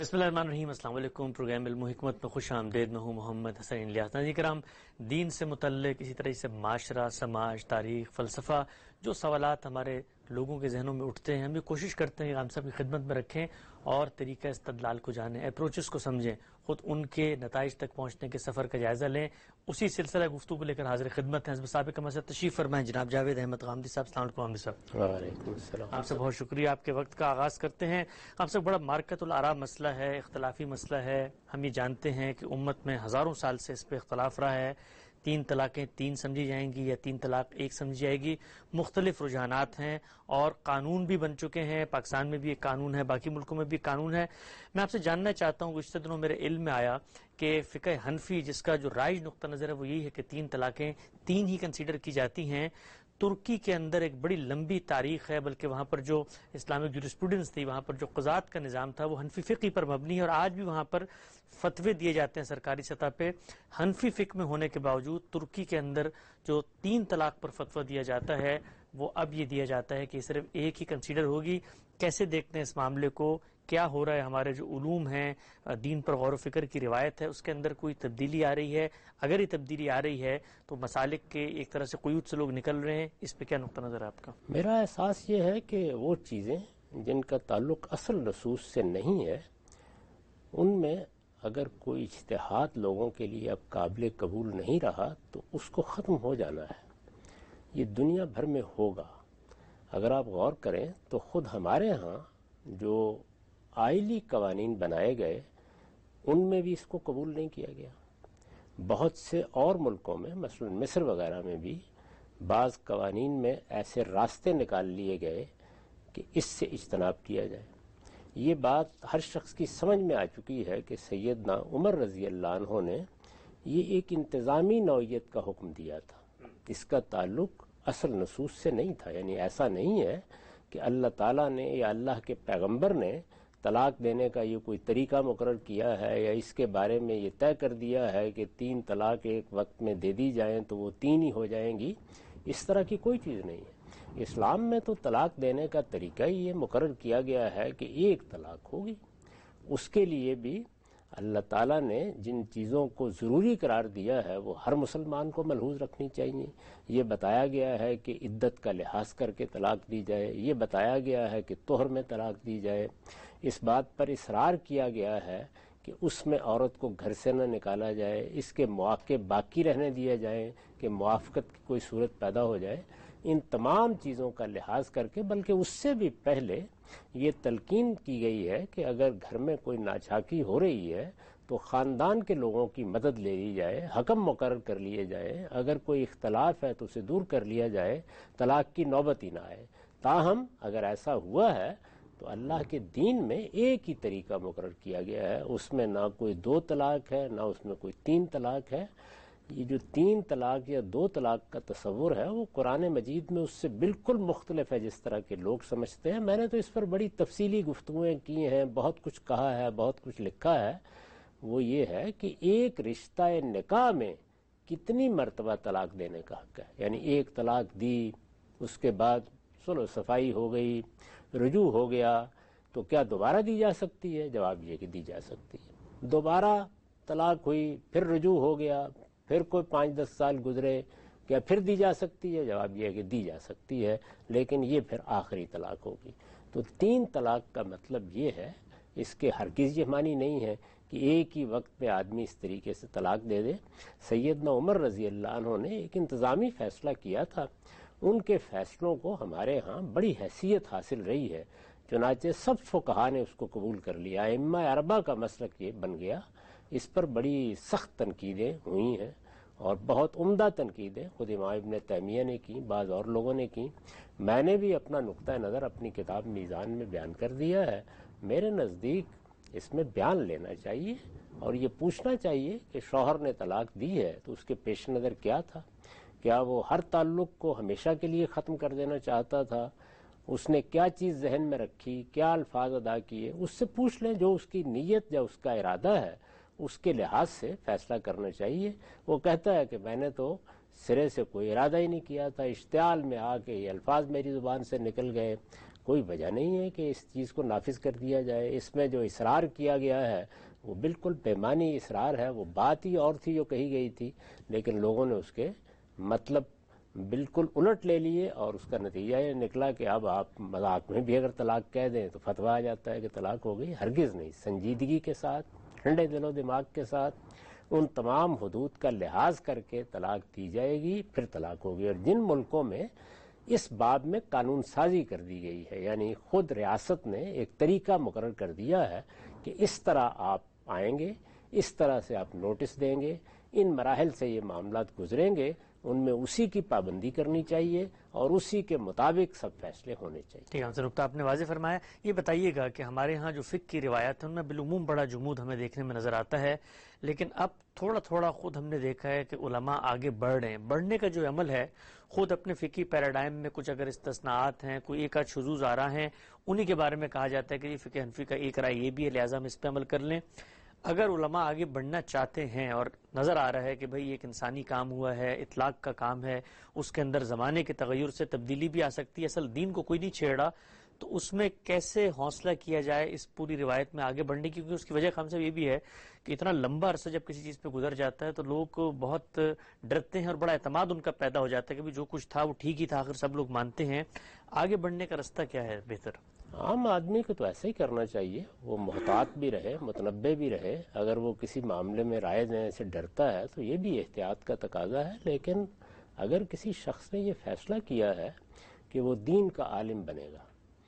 بسم اللہ الرحمن الرحیم۔ السلام علیکم۔ پروگرام علم و حکمت میں خوش آمدید۔ میں ہوں محمد حسین الیاس۔ ناظرین کرام، دین سے متعلق اسی طرح سے معاشرہ، سماج، تاریخ، فلسفہ، جو سوالات ہمارے لوگوں کے ذہنوں میں اٹھتے ہیں، ہم یہ کوشش کرتے ہیں کہ ہم سب کی خدمت میں رکھیں اور طریقہ استدلال کو جانیں، اپروچز کو سمجھیں، خود ان کے نتائج تک پہنچنے کے سفر کا جائزہ لیں۔ اسی سلسلہ گفتگو کو لے کر حاضر خدمت ہیں حزب سابق کا مسئلہ تشریف فرمائیں جناب جاوید احمد غامدی صاحب۔ السلام علیکم غامدی صاحب۔ وعلیکم السلام۔ آپ سے بہت شکریہ، آپ کے وقت کا آغاز کرتے ہیں۔ آپ سے بڑا مارکت الآراء مسئلہ ہے، اختلافی مسئلہ ہے۔ ہم یہ جانتے ہیں کہ امت میں ہزاروں سال سے اس پہ اختلاف رہا ہے، 3 طلاقیں 3 سمجھی جائیں گی یا 3 طلاق 1 سمجھی جائے گی، مختلف رجحانات ہیں اور قانون بھی بن چکے ہیں۔ پاکستان میں بھی ایک قانون ہے، باقی ملکوں میں بھی قانون ہے۔ میں آپ سے جاننا چاہتا ہوں، گزشتہ دنوں میرے علم میں آیا کہ فقہ حنفی جس کا جو رائج نقطہ نظر ہے وہ یہی ہے کہ 3 طلاقیں 3 ہی کنسیڈر کی جاتی ہیں۔ ترکی کے اندر ایک بڑی لمبی تاریخ ہے، بلکہ وہاں پر جو اسلامک جورسپروڈنس تھی، وہاں پر جو قضات کا نظام تھا وہ حنفی فقہ پر مبنی ہے، اور آج بھی وہاں پر فتوے دیے جاتے ہیں سرکاری سطح پہ۔ حنفی فقہ میں ہونے کے باوجود ترکی کے اندر جو 3 طلاق پر فتویٰ دیا جاتا ہے وہ اب یہ دیا جاتا ہے کہ صرف ایک ہی کنسیڈر ہوگی۔ کیسے دیکھتے ہیں اس معاملے کو؟ کیا ہو رہا ہے؟ ہمارے جو علوم ہیں، دین پر غور و فکر کی روایت ہے، اس کے اندر کوئی تبدیلی آ رہی ہے؟ اگر یہ تبدیلی آ رہی ہے تو مسالک کے ایک طرح سے قیود سے لوگ نکل رہے ہیں، اس پہ کیا نقطہ نظر ہے آپ کا؟ میرا احساس یہ ہے کہ وہ چیزیں جن کا تعلق اصل نصوص سے نہیں ہے، ان میں اگر کوئی اجتہاد لوگوں کے لیے اب قابل قبول نہیں رہا تو اس کو ختم ہو جانا ہے۔ یہ دنیا بھر میں ہوگا۔ اگر آپ غور کریں تو خود ہمارے ہاں جو آئلی قوانین بنائے گئے ان میں بھی اس کو قبول نہیں کیا گیا۔ بہت سے اور ملکوں میں، مثلا مصر وغیرہ میں بھی بعض قوانین میں ایسے راستے نکال لیے گئے کہ اس سے اجتناب کیا جائے۔ یہ بات ہر شخص کی سمجھ میں آ چکی ہے کہ سیدنا عمر رضی اللہ عنہ نے یہ ایک انتظامی نوعیت کا حکم دیا تھا، اس کا تعلق اصل نصوص سے نہیں تھا۔ یعنی ایسا نہیں ہے کہ اللہ تعالیٰ نے یا اللہ کے پیغمبر نے طلاق دینے کا یہ کوئی طریقہ مقرر کیا ہے یا اس کے بارے میں یہ طے کر دیا ہے کہ 3 طلاق ایک وقت میں دے دی جائیں تو وہ 3 ہی ہو جائیں گی۔ اس طرح کی کوئی چیز نہیں ہے۔ اسلام میں تو طلاق دینے کا طریقہ ہی یہ مقرر کیا گیا ہے کہ 1 طلاق ہوگی۔ اس کے لیے بھی اللہ تعالیٰ نے جن چیزوں کو ضروری قرار دیا ہے وہ ہر مسلمان کو ملحوظ رکھنی چاہیے۔ یہ بتایا گیا ہے کہ عدت کا لحاظ کر کے طلاق دی جائے، یہ بتایا گیا ہے کہ طہر میں طلاق دی جائے، اس بات پر اصرار کیا گیا ہے کہ اس میں عورت کو گھر سے نہ نکالا جائے، اس کے مواقع باقی رہنے دیا جائیں کہ موافقت کی کوئی صورت پیدا ہو جائے۔ ان تمام چیزوں کا لحاظ کر کے، بلکہ اس سے بھی پہلے یہ تلقین کی گئی ہے کہ اگر گھر میں کوئی ناچاکی ہو رہی ہے تو خاندان کے لوگوں کی مدد لے لی جائے، حکم مقرر کر لیے جائے، اگر کوئی اختلاف ہے تو اسے دور کر لیا جائے، طلاق کی نوبت ہی نہ آئے۔ تاہم اگر ایسا ہوا ہے تو اللہ کے دین میں ایک ہی طریقہ مقرر کیا گیا ہے، اس میں نہ کوئی 2 طلاق ہے نہ اس میں کوئی 3 طلاق ہے۔ یہ جو 3 طلاق یا 2 طلاق کا تصور ہے وہ قرآن مجید میں اس سے بالکل مختلف ہے جس طرح کے لوگ سمجھتے ہیں۔ میں نے تو اس پر بڑی تفصیلی گفتگویں کی ہیں، بہت کچھ کہا ہے، بہت کچھ لکھا ہے۔ وہ یہ ہے کہ ایک رشتہ نکاح میں کتنی مرتبہ طلاق دینے کا حق ہے۔ یعنی 1 طلاق دی، اس کے بعد سلو صفائی ہو گئی، رجوع ہو گیا، تو کیا دوبارہ دی جا سکتی ہے؟ جواب یہ کہ دی جا سکتی ہے۔ دوبارہ طلاق ہوئی، پھر رجوع ہو گیا، پھر کوئی 5-10 سال گزرے، کیا پھر دی جا سکتی ہے؟ جواب یہ ہے کہ دی جا سکتی ہے، لیکن یہ پھر آخری طلاق ہوگی۔ تو 3 طلاق کا مطلب یہ ہے، اس کے ہرگز یہ معنی نہیں ہے کہ ایک ہی وقت میں آدمی اس طریقے سے طلاق دے دے۔ سیدنا عمر رضی اللہ عنہ نے ایک انتظامی فیصلہ کیا تھا، ان کے فیصلوں کو ہمارے ہاں بڑی حیثیت حاصل رہی ہے، چنانچہ سب فقہاء نے اس کو قبول کر لیا۔ ائمہ اربعہ کا مسلک یہ بن گیا۔ اس پر بڑی سخت تنقیدیں ہوئی ہیں اور بہت عمدہ تنقیدیں خود امام ابن تیمیہ نے کی، بعض اور لوگوں نے کی۔ میں نے بھی اپنا نقطہ نظر اپنی کتاب میزان میں بیان کر دیا ہے۔ میرے نزدیک اس میں بیان لینا چاہیے اور یہ پوچھنا چاہیے کہ شوہر نے طلاق دی ہے تو اس کے پیش نظر کیا تھا؟ کیا وہ ہر تعلق کو ہمیشہ کے لیے ختم کر دینا چاہتا تھا؟ اس نے کیا چیز ذہن میں رکھی، کیا الفاظ ادا کیے؟ اس سے پوچھ لیں، جو اس کی نیت یا اس کا ارادہ ہے اس کے لحاظ سے فیصلہ کرنا چاہیے۔ وہ کہتا ہے کہ میں نے تو سرے سے کوئی ارادہ ہی نہیں کیا تھا، اشتعال میں آ کے یہ الفاظ میری زبان سے نکل گئے، کوئی وجہ نہیں ہے کہ اس چیز کو نافذ کر دیا جائے. اس میں جو اصرار کیا گیا ہے وہ بالکل بےمانی اصرار ہے. وہ بات ہی اور تھی جو کہی گئی تھی، لیکن لوگوں نے اس کے مطلب بالکل الٹ لے لیے، اور اس کا نتیجہ یہ نکلا کہ اب آپ مذاق میں بھی اگر طلاق کہہ دیں تو فتویٰ آ جاتا ہے کہ طلاق ہو گئی. ہرگز نہیں، سنجیدگی کے ساتھ، ٹھنڈے دل و دماغ کے ساتھ ان تمام حدود کا لحاظ کر کے طلاق دی جائے گی، پھر طلاق ہوگی. اور جن ملکوں میں اس باب میں قانون سازی کر دی گئی ہے، یعنی خود ریاست نے ایک طریقہ مقرر کر دیا ہے کہ اس طرح آپ آئیں گے، اس طرح سے آپ نوٹس دیں گے، ان مراحل سے یہ معاملات گزریں گے، ان میں اسی کی پابندی کرنی چاہیے اور اسی کے مطابق سب فیصلے ہونے چاہیے. ٹھیک ہے نقطہ آپ نے واضح فرمایا. یہ بتائیے گا کہ ہمارے ہاں جو فقہ کی روایت ہے ان میں بالعموم بڑا جمود ہمیں دیکھنے میں نظر آتا ہے، لیکن اب تھوڑا تھوڑا خود ہم نے دیکھا ہے کہ علماء آگے بڑھ رہے ہیں. بڑھنے کا جو عمل ہے خود اپنے فقہی پیراڈائم میں کچھ اگر استثناءات ہیں، کوئی ایک آدھ شذوذ آ رہا ہیں، انہی کے بارے میں کہا جاتا ہے کہ یہ فقہ حنفی کا ایک رائے یہ بھی ہے، لہٰذا ہم اس پہ عمل کر لیں. اگر علماء آگے بڑھنا چاہتے ہیں اور نظر آ رہا ہے کہ بھئی ایک انسانی کام ہوا ہے، اطلاق کا کام ہے، اس کے اندر زمانے کے تغیر سے تبدیلی بھی آ سکتی ہے، اصل دین کو کوئی نہیں چھیڑ رہا، تو اس میں کیسے حوصلہ کیا جائے اس پوری روایت میں آگے بڑھنے کی؟ کیونکہ اس کی وجہ خام صاحب یہ بھی ہے کہ اتنا لمبا عرصہ جب کسی چیز پہ گزر جاتا ہے تو لوگ بہت ڈرتے ہیں اور بڑا اعتماد ان کا پیدا ہو جاتا ہے کہ جو کچھ تھا وہ ٹھیک ہی تھا، آخر سب لوگ مانتے ہیں. آگے بڑھنے کا رستہ کیا ہے بہتر؟ عام آدمی کو تو ایسا ہی کرنا چاہیے، وہ محتاط بھی رہے، متنبع بھی رہے. اگر وہ کسی معاملے میں رائے دینے سے ڈرتا ہے تو یہ بھی احتیاط کا تقاضا ہے. لیکن اگر کسی شخص نے یہ فیصلہ کیا ہے کہ وہ دین کا عالم بنے گا،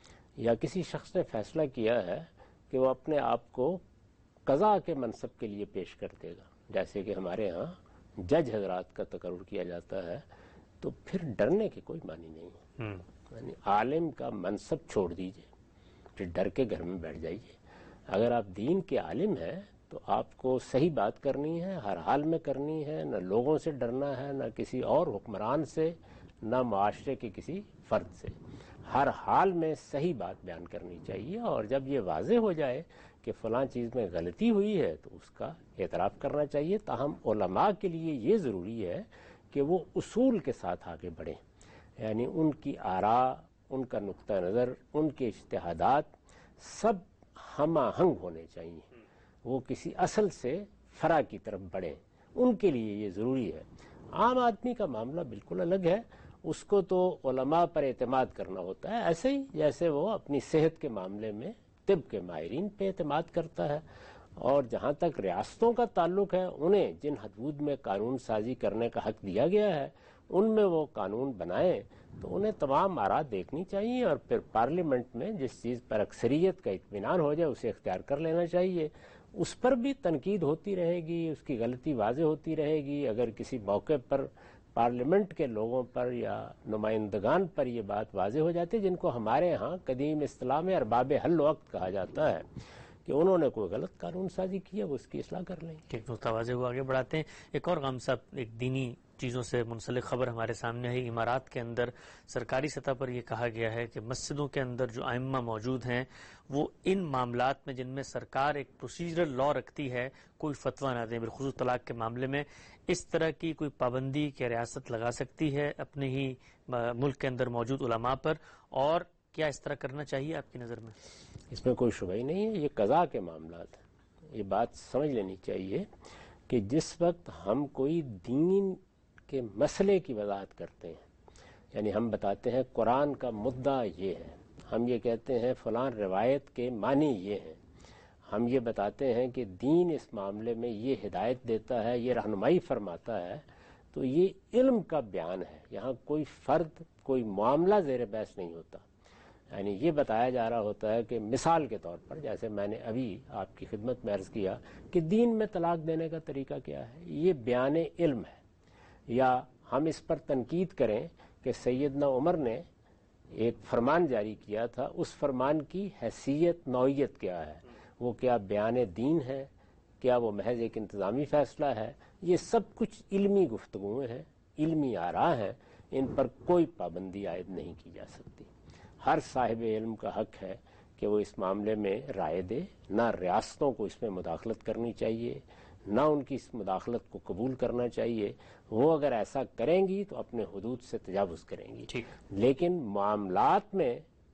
یا کسی شخص نے فیصلہ کیا ہے کہ وہ اپنے آپ کو قضاء کے منصب کے لیے پیش کر دے گا، جیسے کہ ہمارے ہاں جج حضرات کا تقرر کیا جاتا ہے، تو پھر ڈرنے کے کوئی معنی نہیں ہے. یعنی عالم کا منصب چھوڑ دیجئے، پھر ڈر کے گھر میں بیٹھ جائیے. اگر آپ دین کے عالم ہیں تو آپ کو صحیح بات کرنی ہے، ہر حال میں کرنی ہے، نہ لوگوں سے ڈرنا ہے، نہ کسی اور حکمران سے، نہ معاشرے کے کسی فرد سے. ہر حال میں صحیح بات بیان کرنی چاہیے، اور جب یہ واضح ہو جائے کہ فلاں چیز میں غلطی ہوئی ہے تو اس کا اعتراف کرنا چاہیے. تاہم علماء کے لیے یہ ضروری ہے کہ وہ اصول کے ساتھ آگے بڑھیں، یعنی ان کی آراء، ان کا نقطہ نظر، ان کے اجتہادات سب ہم آہنگ ہونے چاہیے، وہ کسی اصل سے فرع کی طرف بڑھیں. ان کے لیے یہ ضروری ہے. عام آدمی کا معاملہ بالکل الگ ہے، اس کو تو علماء پر اعتماد کرنا ہوتا ہے، ایسے ہی جیسے وہ اپنی صحت کے معاملے میں طب کے ماہرین پہ اعتماد کرتا ہے. اور جہاں تک ریاستوں کا تعلق ہے، انہیں جن حدود میں قانون سازی کرنے کا حق دیا گیا ہے ان میں وہ قانون بنائیں، تو انہیں تمام آراء دیکھنی چاہیے، اور پھر پارلیمنٹ میں جس چیز پر اکثریت کا اطمینان ہو جائے اسے اختیار کر لینا چاہیے. اس پر بھی تنقید ہوتی رہے گی، اس کی غلطی واضح ہوتی رہے گی. اگر کسی موقع پر پارلیمنٹ کے لوگوں پر یا نمائندگان پر یہ بات واضح ہو جاتی ہے، جن کو ہمارے ہاں قدیم اصطلاح میں ارباب حل وقت کہا جاتا ہے، کہ انہوں نے کوئی غلط قانون سازی کی ہے، وہ اس کی اصلاح کر لیں. ٹھیک، متوازے کو آگے بڑھاتے ہیں. ایک اور غام صاحب، ایک دینی چیزوں سے منسلک خبر ہمارے سامنے ہے. امارات کے اندر سرکاری سطح پر یہ کہا گیا ہے کہ مسجدوں کے اندر جو ائمہ موجود ہیں وہ ان معاملات میں جن میں سرکار ایک پروسیجرل لا رکھتی ہے کوئی فتویٰ نہ دیں. بالخصوص طلاق کے معاملے میں اس طرح کی کوئی پابندی کیا ریاست لگا سکتی ہے اپنے ہی ملک کے اندر موجود علماء پر، اور کیا اس طرح کرنا چاہیے آپ کی نظر میں؟ اس میں کوئی شبہ ہی نہیں ہے، یہ قضاء کے معاملات ہیں. یہ بات سمجھ لینی چاہیے کہ جس وقت ہم کوئی دین کے مسئلے کی وضاحت کرتے ہیں، یعنی ہم بتاتے ہیں قرآن کا مدعا یہ ہے، ہم یہ کہتے ہیں فلاں روایت کے معنی یہ ہیں، ہم یہ بتاتے ہیں کہ دین اس معاملے میں یہ ہدایت دیتا ہے، یہ رہنمائی فرماتا ہے، تو یہ علم کا بیان ہے. یہاں کوئی فرد، کوئی معاملہ زیر بحث نہیں ہوتا. یعنی یہ بتایا جا رہا ہوتا ہے کہ مثال کے طور پر جیسے میں نے ابھی آپ کی خدمت میں عرض کیا کہ دین میں طلاق دینے کا طریقہ کیا ہے، یہ بیان علم ہے. یا ہم اس پر تنقید کریں کہ سیدنا عمر نے ایک فرمان جاری کیا تھا، اس فرمان کی حیثیت، نوعیت کیا ہے، وہ کیا بیان دین ہے، کیا وہ محض ایک انتظامی فیصلہ ہے؟ یہ سب کچھ علمی گفتگویں ہیں، علمی آراء ہیں، ان پر کوئی پابندی عائد نہیں کی جا سکتی. ہر صاحب علم کا حق ہے کہ وہ اس معاملے میں رائے دے. نہ ریاستوں کو اس میں مداخلت کرنی چاہیے، نہ ان کی اس مداخلت کو قبول کرنا چاہیے. وہ اگر ایسا کریں گی تو اپنے حدود سے تجاوز کریں گی. لیکن معاملات میں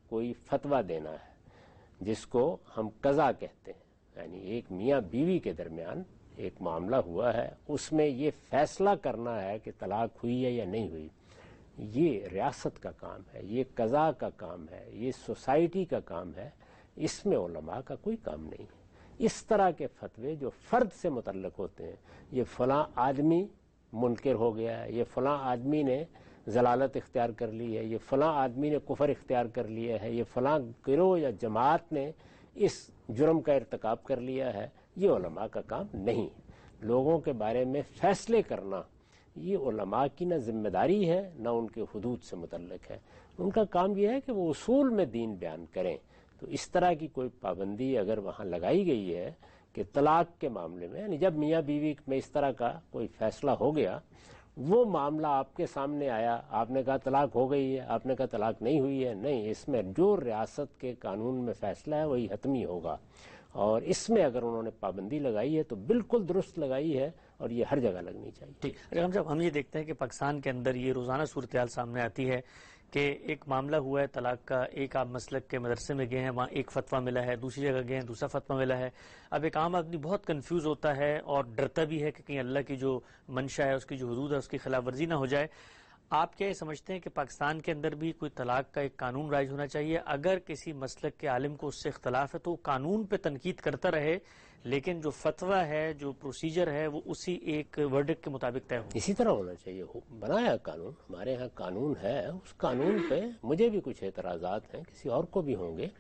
کوئی فتویٰ دینا ہے جس کو ہم قضا کہتے ہیں، یعنی ایک میاں بیوی کے درمیان ایک معاملہ ہوا ہے، اس میں یہ فیصلہ کرنا ہے کہ طلاق ہوئی ہے یا نہیں ہوئی، یہ ریاست کا کام ہے، یہ قضا کا کام ہے، یہ سوسائٹی کا کام ہے، اس میں علماء کا کوئی کام نہیں ہے۔ اس طرح کے فتوے جو فرد سے متعلق ہوتے ہیں، یہ فلاں آدمی منکر ہو گیا ہے، یہ فلاں آدمی نے ضلالت اختیار کر لی ہے، یہ فلاں آدمی نے کفر اختیار کر لیا ہے، یہ فلاں گروہ یا جماعت نے اس جرم کا ارتکاب کر لیا ہے، یہ علماء کا کام نہیں ہے۔ لوگوں کے بارے میں فیصلے کرنا یہ علماء کی نہ ذمہ داری ہے نہ ان کے حدود سے متعلق ہے۔ ان کا کام یہ ہے کہ وہ اصول میں دین بیان کریں۔ تو اس طرح کی کوئی پابندی اگر وہاں لگائی گئی ہے کہ طلاق کے معاملے میں، یعنی جب میاں بیوی میں اس طرح کا کوئی فیصلہ ہو گیا، وہ معاملہ آپ کے سامنے آیا، آپ نے کہا طلاق ہو گئی ہے، آپ نے کہا طلاق نہیں ہوئی ہے، نہیں، اس میں جو ریاست کے قانون میں فیصلہ ہے وہی حتمی ہوگا، اور اس میں اگر انہوں نے پابندی لگائی ہے تو بالکل درست لگائی ہے، اور یہ ہر جگہ لگنی چاہیے۔ ٹھیک، جب ہم یہ دیکھتے ہیں کہ پاکستان کے اندر یہ روزانہ صورتحال سامنے آتی ہے کہ ایک معاملہ ہوا ہے طلاق کا، ایک آپ مسلک کے مدرسے میں گئے ہیں، وہاں ایک فتویٰ ملا ہے، دوسری جگہ گئے ہیں دوسرا فتویٰ ملا ہے۔ اب ایک عام آدمی بہت کنفیوز ہوتا ہے اور ڈرتا بھی ہے کہ کہیں اللہ کی جو منشا ہے، اس کی جو حدود ہے، اس کی خلاف ورزی نہ ہو جائے۔ آپ کیا یہ سمجھتے ہیں کہ پاکستان کے اندر بھی کوئی طلاق کا ایک قانون رائج ہونا چاہیے؟ اگر کسی مسلک کے عالم کو اس سے اختلاف ہے تو وہ قانون پہ تنقید کرتا رہے، لیکن جو فتویٰ ہے، جو پروسیجر ہے، وہ اسی ایک ورڈک کے مطابق طے ہو۔ اسی طرح ہونا چاہیے۔ بنایا قانون، ہمارے ہاں قانون ہے، اس قانون پہ مجھے بھی کچھ اعتراضات ہیں، کسی اور کو بھی ہوں گے۔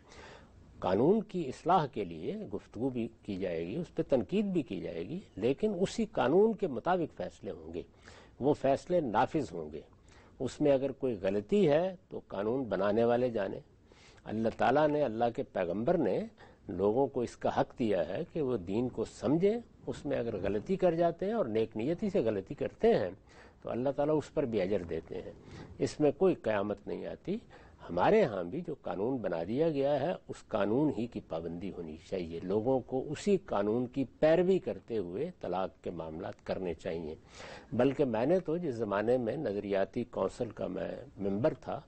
قانون کی اصلاح کے لیے گفتگو بھی کی جائے گی، اس پہ تنقید بھی کی جائے گی، لیکن اسی قانون کے مطابق فیصلے ہوں گے، وہ فیصلے نافذ ہوں گے۔ اس میں اگر کوئی غلطی ہے تو قانون بنانے والے جانے۔ اللہ تعالیٰ نے، اللہ کے پیغمبر نے لوگوں کو اس کا حق دیا ہے کہ وہ دین کو سمجھیں، اس میں اگر غلطی کر جاتے ہیں اور نیک نیتی سے غلطی کرتے ہیں تو اللہ تعالیٰ اس پر بھی اجر دیتے ہیں، اس میں کوئی قیامت نہیں آتی۔ ہمارے ہاں بھی جو قانون بنا دیا گیا ہے اس قانون ہی کی پابندی ہونی چاہیے، لوگوں کو اسی قانون کی پیروی کرتے ہوئے طلاق کے معاملات کرنے چاہیے۔ بلکہ میں نے تو جس زمانے میں نظریاتی کونسل کا میں ممبر تھا،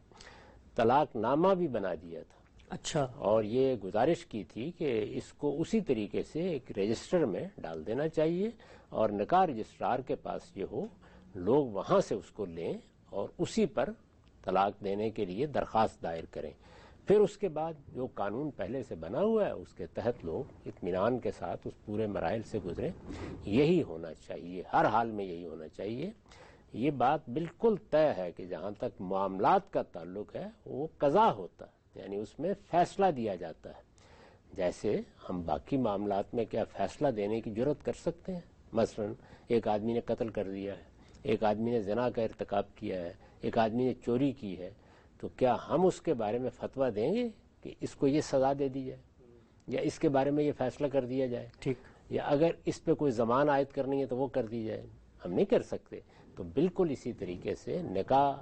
طلاق نامہ بھی بنا دیا تھا۔ اچھا۔ اور یہ گزارش کی تھی کہ اس کو اسی طریقے سے ایک رجسٹر میں ڈال دینا چاہیے، اور نکاح رجسٹرار کے پاس یہ ہو، لوگ وہاں سے اس کو لیں اور اسی پر طلاق دینے کے لیے درخواست دائر کریں۔ پھر اس کے بعد جو قانون پہلے سے بنا ہوا ہے اس کے تحت لوگ اطمینان کے ساتھ اس پورے مراحل سے گزریں۔ یہی ہونا چاہیے، ہر حال میں یہی ہونا چاہیے۔ یہ بات بالکل طے ہے کہ جہاں تک معاملات کا تعلق ہے وہ قضا ہوتا ہے، یعنی اس میں فیصلہ دیا جاتا ہے۔ جیسے ہم باقی معاملات میں کیا فیصلہ دینے کی جرت کر سکتے ہیں؟ مثلا ایک آدمی نے قتل کر دیا ہے، ایک آدمی نے زنا کا ارتکاب کیا ہے، ایک آدمی نے چوری کی ہے، تو کیا ہم اس کے بارے میں فتویٰ دیں گے کہ اس کو یہ سزا دے دی جائے یا اس کے بارے میں یہ فیصلہ کر دیا جائے؟ ٹھیک۔ یا اگر اس پہ کوئی زمان عائد کرنی ہے تو وہ کر دی جائے؟ ہم نہیں کر سکتے۔ تو بالکل اسی طریقے سے نکاح،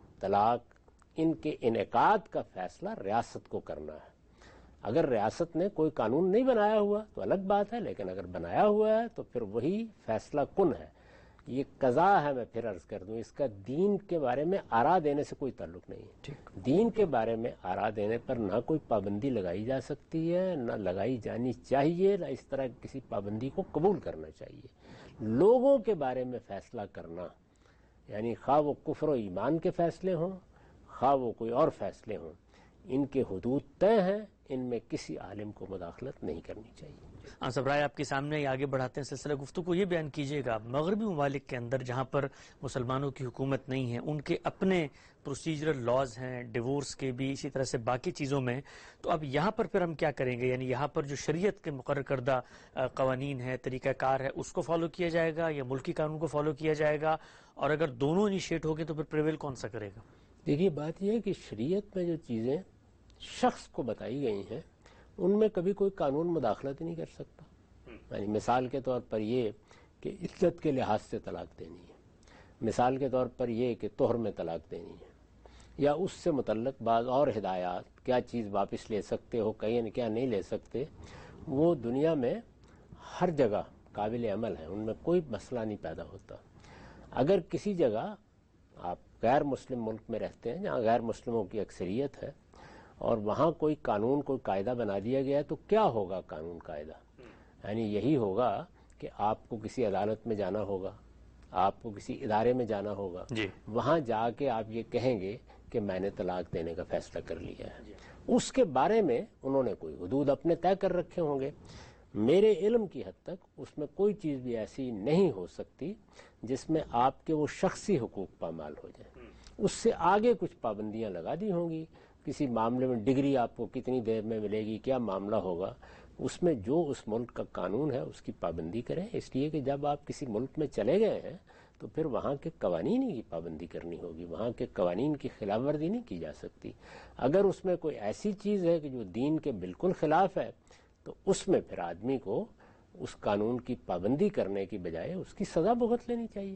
طلاق، ان کے انعقاد کا فیصلہ ریاست کو کرنا ہے۔ اگر ریاست نے کوئی قانون نہیں بنایا ہوا تو الگ بات ہے، لیکن اگر بنایا ہوا ہے تو پھر وہی فیصلہ کن ہے۔ یہ قضا ہے، میں پھر عرض کر دوں، اس کا دین کے بارے میں آراء دینے سے کوئی تعلق نہیں ہے۔ دین کے بارے میں آراء دینے پر نہ کوئی پابندی لگائی جا سکتی ہے، نہ لگائی جانی چاہیے، نہ اس طرح کسی پابندی کو قبول کرنا چاہیے۔ لوگوں کے بارے میں فیصلہ کرنا، یعنی خواہ وہ کفر و ایمان کے فیصلے ہوں، خواہ وہ کوئی اور فیصلے ہوں، ان کے حدود طے ہیں، ان میں کسی عالم کو مداخلت نہیں کرنی چاہیے۔ صاحب رائے آپ کے سامنے ہی آگے بڑھاتے ہیں سلسلہ گفتگو کو، یہ بیان کیجیے گا مغربی ممالک کے اندر جہاں پر مسلمانوں کی حکومت نہیں ہے، ان کے اپنے پروسیجرل لاز ہیں، ڈیورس کے بھی، اسی طرح سے باقی چیزوں میں، تو اب یہاں پر پھر ہم کیا کریں گے؟ یعنی یہاں پر جو شریعت کے مقرر کردہ قوانین ہے، طریقہ کار ہے، اس کو فالو کیا جائے گا یا ملکی قانون کو فالو کیا جائے گا؟ اور اگر دونوں انیشیٹ ہو گئے تو پھر پریویل کون سا کرے گا؟ دیکھیے، بات یہ ہے کہ شریعت میں جو چیزیں شخص کو بتائی گئی ہیں ان میں کبھی کوئی قانون مداخلت ہی نہیں کر سکتا۔ یعنی مثال کے طور پر یہ کہ عزت کے لحاظ سے طلاق دینی ہے، مثال کے طور پر یہ کہ طہر میں طلاق دینی ہے، یا اس سے متعلق بعض اور ہدایات، کیا چیز واپس لے سکتے ہو، کیا نہیں لے سکتے، وہ دنیا میں ہر جگہ قابل عمل ہے، ان میں کوئی مسئلہ نہیں پیدا ہوتا۔ اگر کسی جگہ آپ غیر مسلم ملک میں رہتے ہیں جہاں غیر مسلموں کی اکثریت ہے اور وہاں کوئی قانون کوئی قاعدہ بنا دیا گیا ہے تو کیا ہوگا قانون قاعدہ؟ یعنی یہی ہوگا کہ آپ کو کسی عدالت میں جانا ہوگا، آپ کو کسی ادارے میں جانا ہوگا، وہاں جا کے آپ یہ کہیں گے کہ میں نے طلاق دینے کا فیصلہ کر لیا ہے۔ اس کے بارے میں انہوں نے کوئی حدود اپنے طے کر رکھے ہوں گے۔ میرے علم کی حد تک اس میں کوئی چیز بھی ایسی نہیں ہو سکتی جس میں آپ کے وہ شخصی حقوق پامال ہو جائیں۔ اس سے آگے کچھ پابندیاں لگا دی ہوں گی، کسی معاملے میں ڈگری آپ کو کتنی دیر میں ملے گی، کیا معاملہ ہوگا، اس میں جو اس ملک کا قانون ہے اس کی پابندی کریں، اس لیے کہ جب آپ کسی ملک میں چلے گئے ہیں تو پھر وہاں کے قوانین کی پابندی کرنی ہوگی، وہاں کے قوانین کی خلاف ورزی نہیں کی جا سکتی۔ اگر اس میں کوئی ایسی چیز ہے کہ جو دین کے بالکل خلاف ہے تو اس میں پھر آدمی کو اس قانون کی پابندی کرنے کی بجائے اس کی سزا بھگت لینی چاہیے،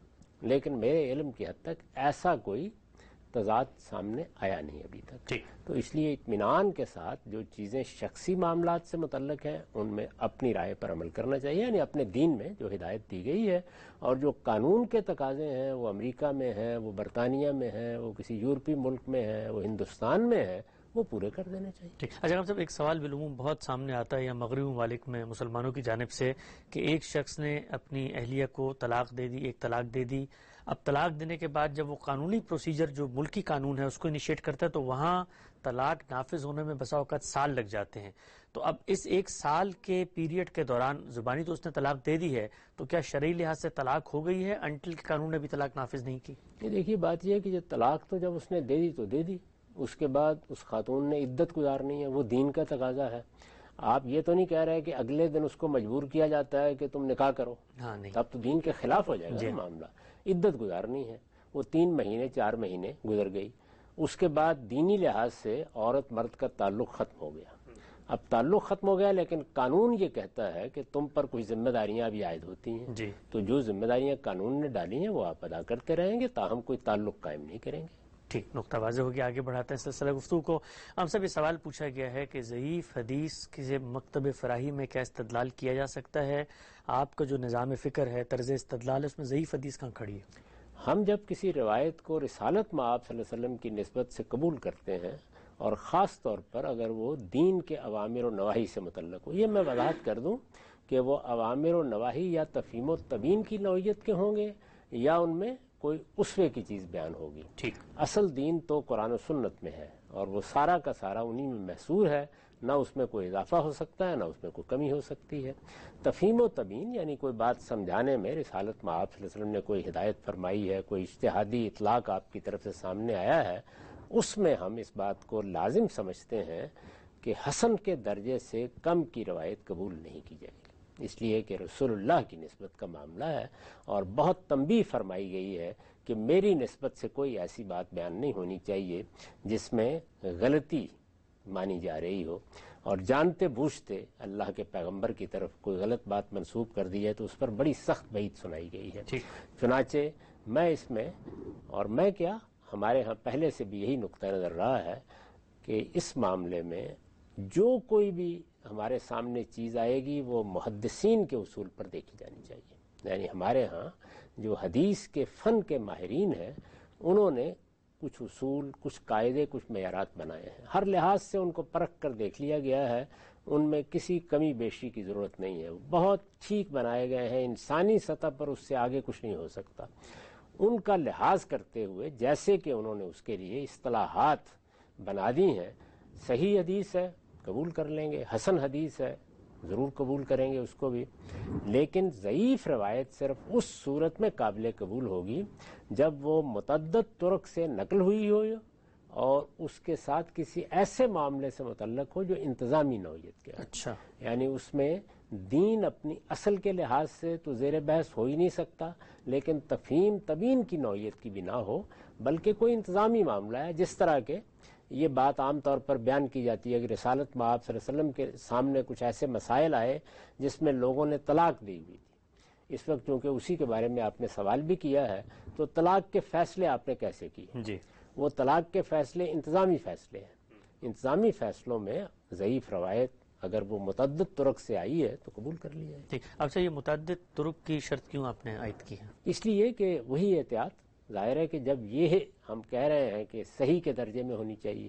لیکن میرے علم کی حد تک ایسا کوئی تضاد سامنے آیا نہیں ابھی تک۔ تو اس لیے اطمینان کے ساتھ جو چیزیں شخصی معاملات سے متعلق ہیں ان میں اپنی رائے پر عمل کرنا چاہیے، یعنی اپنے دین میں جو ہدایت دی گئی ہے اور جو قانون کے تقاضے ہیں وہ امریکہ میں ہیں، وہ برطانیہ میں ہیں، وہ کسی یورپی ملک میں ہیں، وہ ہندوستان میں ہے، وہ پورے کر دینے چاہیے۔ اچھا صاحب، ایک سوال بالعموم بہت سامنے آتا ہے یا مغربی ممالک میں مسلمانوں کی جانب سے کہ ایک شخص نے اپنی اہلیہ کو طلاق دے دی، ایک طلاق دے دی، اب طلاق دینے کے بعد جب وہ قانونی پروسیجر جو ملکی قانون ہے اس کو انیشیٹ کرتا ہے تو وہاں طلاق نافذ ہونے میں بسا اوقات سال لگ جاتے ہیں۔ تو اب اس ایک سال کے پیریڈ کے دوران زبانی تو اس نے طلاق دے دی ہے، تو کیا شرعی لحاظ سے طلاق ہو گئی ہے انٹل کہ قانون نے بھی طلاق نافذ نہیں کی؟ یہ دیکھیے بات یہ ہے کہ جو طلاق تو جب اس نے دے دی تو دے دی، اس کے بعد اس خاتون نے عدت گزارنی ہے، وہ دین کا تقاضا ہے۔ آپ یہ تو نہیں کہہ رہے کہ اگلے دن اس کو مجبور کیا جاتا ہے کہ تم نکاح کرو، ہاں نہیں، تب تو دین کے خلاف ہو جائے گا معاملہ۔ عدت گزارنی ہے، وہ 3 مہینے 4 مہینے گزر گئی، اس کے بعد دینی لحاظ سے عورت مرد کا تعلق ختم ہو گیا۔ اب تعلق ختم ہو گیا لیکن قانون یہ کہتا ہے کہ تم پر کچھ ذمہ داریاں بھی عائد ہوتی ہیں، تو جو ذمہ داریاں قانون نے ڈالی ہیں وہ آپ ادا کرتے رہیں گے، تاہم کوئی تعلق قائم نہیں کریں گے۔ ٹھیک، نقطہ واضح ہو گیا، آگے بڑھاتے ہیں سلسلہ گفتگو کو۔ ہم سب یہ سوال پوچھا گیا ہے کہ ضعیف حدیث کسی مکتب فراہی میں کیا استدلال کیا جا سکتا ہے؟ آپ کا جو نظام فکر ہے، طرز استدلال ہے، اس میں ضعیف حدیث کہاں کھڑی ہے؟ ہم جب کسی روایت کو رسالت مآب صلی اللہ علیہ وسلم کی نسبت سے قبول کرتے ہیں اور خاص طور پر اگر وہ دین کے اوامر و نواہی سے متعلق ہو، یہ میں وضاحت کر دوں کہ وہ اوامر و نواہی یا تفہیم و تبیین کی نوعیت کے ہوں گے یا ان میں کوئی اسوے کی چیز بیان ہوگی۔ ٹھیک، اصل دین تو قرآن و سنت میں ہے اور وہ سارا کا سارا انہی میں محصور ہے، نہ اس میں کوئی اضافہ ہو سکتا ہے نہ اس میں کوئی کمی ہو سکتی ہے۔ تفہیم و تبیین یعنی کوئی بات سمجھانے میں رسالت مآب صلی اللہ علیہ وسلم نے کوئی ہدایت فرمائی ہے، کوئی اجتہادی اطلاق آپ کی طرف سے سامنے آیا ہے، اس میں ہم اس بات کو لازم سمجھتے ہیں کہ حسن کے درجے سے کم کی روایت قبول نہیں کی جائے گی، اس لیے کہ رسول اللہ کی نسبت کا معاملہ ہے اور بہت تنبیہ فرمائی گئی ہے کہ میری نسبت سے کوئی ایسی بات بیان نہیں ہونی چاہیے جس میں غلطی مانی جا رہی ہو، اور جانتے بوجھتے اللہ کے پیغمبر کی طرف کوئی غلط بات منسوب کر دی ہے تو اس پر بڑی سخت وعید سنائی گئی ہے۔ چنانچہ میں اس میں اور میں کیا ہمارے ہاں پہلے سے بھی یہی نقطہ نظر رہا ہے کہ اس معاملے میں جو کوئی بھی ہمارے سامنے چیز آئے گی وہ محدثین کے اصول پر دیکھی جانی چاہیے، یعنی ہمارے ہاں جو حدیث کے فن کے ماہرین ہیں انہوں نے کچھ اصول، کچھ قاعدے، کچھ معیارات بنائے ہیں، ہر لحاظ سے ان کو پرکھ کر دیکھ لیا گیا ہے، ان میں کسی کمی بیشی کی ضرورت نہیں ہے، بہت ٹھیک بنائے گئے ہیں، انسانی سطح پر اس سے آگے کچھ نہیں ہو سکتا۔ ان کا لحاظ کرتے ہوئے جیسے کہ انہوں نے اس کے لیے اصطلاحات بنا دی ہیں، صحیح حدیث ہے قبول کر لیں گے، حسن حدیث ہے ضرور قبول کریں گے اس کو بھی، لیکن ضعیف روایت صرف اس صورت میں قابل قبول ہوگی جب وہ متعدد طرق سے نقل ہوئی ہو اور اس کے ساتھ کسی ایسے معاملے سے متعلق ہو جو انتظامی نوعیت کے ہے۔ اچھا، یعنی اس میں دین اپنی اصل کے لحاظ سے تو زیر بحث ہو ہی نہیں سکتا، لیکن تفہیم تبیین کی نوعیت کی بھی نہ ہو، بلکہ کوئی انتظامی معاملہ ہے، جس طرح کے یہ بات عام طور پر بیان کی جاتی ہے کہ رسالت مآب صلی اللہ علیہ وسلم کے سامنے کچھ ایسے مسائل آئے جس میں لوگوں نے طلاق دی ہوئی تھی۔ اس وقت چونکہ اسی کے بارے میں آپ نے سوال بھی کیا ہے تو طلاق کے فیصلے آپ نے کیسے کیے؟ جی، وہ طلاق کے فیصلے انتظامی فیصلے ہیں، انتظامی فیصلوں میں ضعیف روایت اگر وہ متعدد طرق سے آئی ہے تو قبول کر لی جائے۔ اچھا، یہ متعدد طرق کی شرط کیوں آپ نے عائد کی ہے؟ اس لیے کہ وہی احتیاط ظاہر ہے کہ جب یہ ہم کہہ رہے ہیں کہ صحیح کے درجے میں ہونی چاہیے،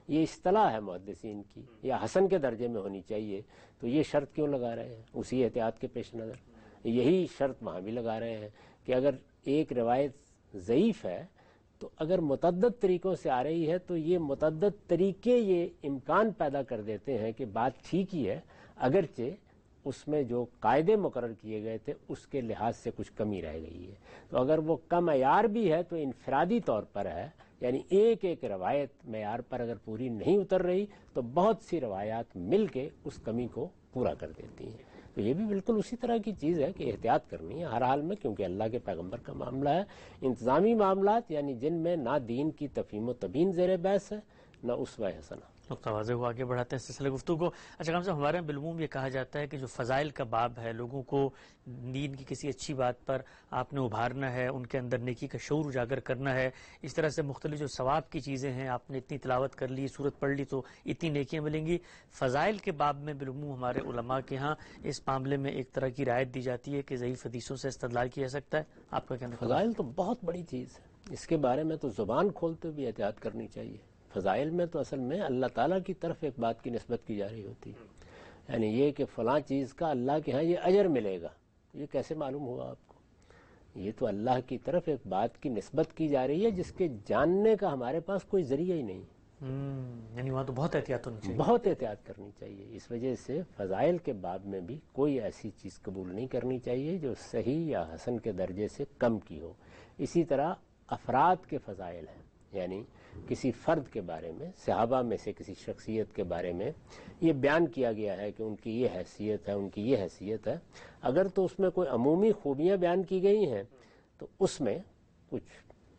یہ اصطلاح ہے محدثین کی، یا حسن کے درجے میں ہونی چاہیے، تو یہ شرط کیوں لگا رہے ہیں اسی احتیاط کے پیش نظر؟ یہی شرط وہاں بھی لگا رہے ہیں کہ اگر ایک روایت ضعیف ہے تو اگر متعدد طریقوں سے آ رہی ہے تو یہ متعدد طریقے یہ امکان پیدا کر دیتے ہیں کہ بات ٹھیک ہی ہے، اگرچہ اس میں جو قاعدے مقرر کیے گئے تھے اس کے لحاظ سے کچھ کمی رہ گئی ہے۔ تو اگر وہ کم معیار بھی ہے تو انفرادی طور پر ہے، یعنی ایک ایک روایت معیار پر اگر پوری نہیں اتر رہی تو بہت سی روایات مل کے اس کمی کو پورا کر دیتی ہیں۔ تو یہ بھی بالکل اسی طرح کی چیز ہے کہ احتیاط کرنی ہے ہر حال میں، کیونکہ اللہ کے پیغمبر کا معاملہ ہے۔ انتظامی معاملات یعنی جن میں نہ دین کی تفہیم و تبیین زیر بحث ہے نہ اسوہ حسنہ۔ نقطہ واضح ہوا، آگے بڑھاتے ہیں سلسلہ گفتگو کو۔ اچھا ہم سے ہمارے یہاں بالعموم یہ کہا جاتا ہے کہ جو فضائل کا باب ہے، لوگوں کو دین کی کسی اچھی بات پر آپ نے ابھارنا ہے، ان کے اندر نیکی کا شعور اجاگر کرنا ہے، اس طرح سے مختلف جو ثواب کی چیزیں ہیں، آپ نے اتنی تلاوت کر لی، سورت پڑھ لی تو اتنی نیکیاں ملیں گی۔ فضائل کے باب میں بالعموم ہمارے علماء کے ہاں اس معاملے میں ایک طرح کی رعایت دی جاتی ہے کہ ضعیف حدیثوں سے استدلال کیا جا سکتا ہے۔ آپ کا کہنا ہے؟ فضائل تو بہت بڑی چیز ہے، اس کے بارے میں تو زبان کھولتے بھی احتیاط کرنی چاہیے۔ فضائل میں تو اصل میں اللہ تعالیٰ کی طرف ایک بات کی نسبت کی جا رہی ہوتی ہے، یعنی یہ کہ فلاں چیز کا اللہ کے ہاں یہ اجر ملے گا، یہ کیسے معلوم ہوا آپ کو؟ یہ تو اللہ کی طرف ایک بات کی نسبت کی جا رہی ہے جس کے جاننے کا ہمارے پاس کوئی ذریعہ ہی نہیں۔ یعنی وہاں تو بہت احتیاط ہونی چاہیے، بہت احتیاط کرنی چاہیے۔ اس وجہ سے فضائل کے باب میں بھی کوئی ایسی چیز قبول نہیں کرنی چاہیے جو صحیح یا حسن کے درجے سے کم کی ہو۔ اسی طرح افراد کے فضائل ہیں، یعنی کسی فرد کے بارے میں، صحابہ میں سے کسی شخصیت کے بارے میں یہ بیان کیا گیا ہے کہ ان کی یہ حیثیت ہے، ان کی یہ حیثیت ہے، اگر تو اس میں کوئی عمومی خوبیاں بیان کی گئی ہیں تو اس میں کچھ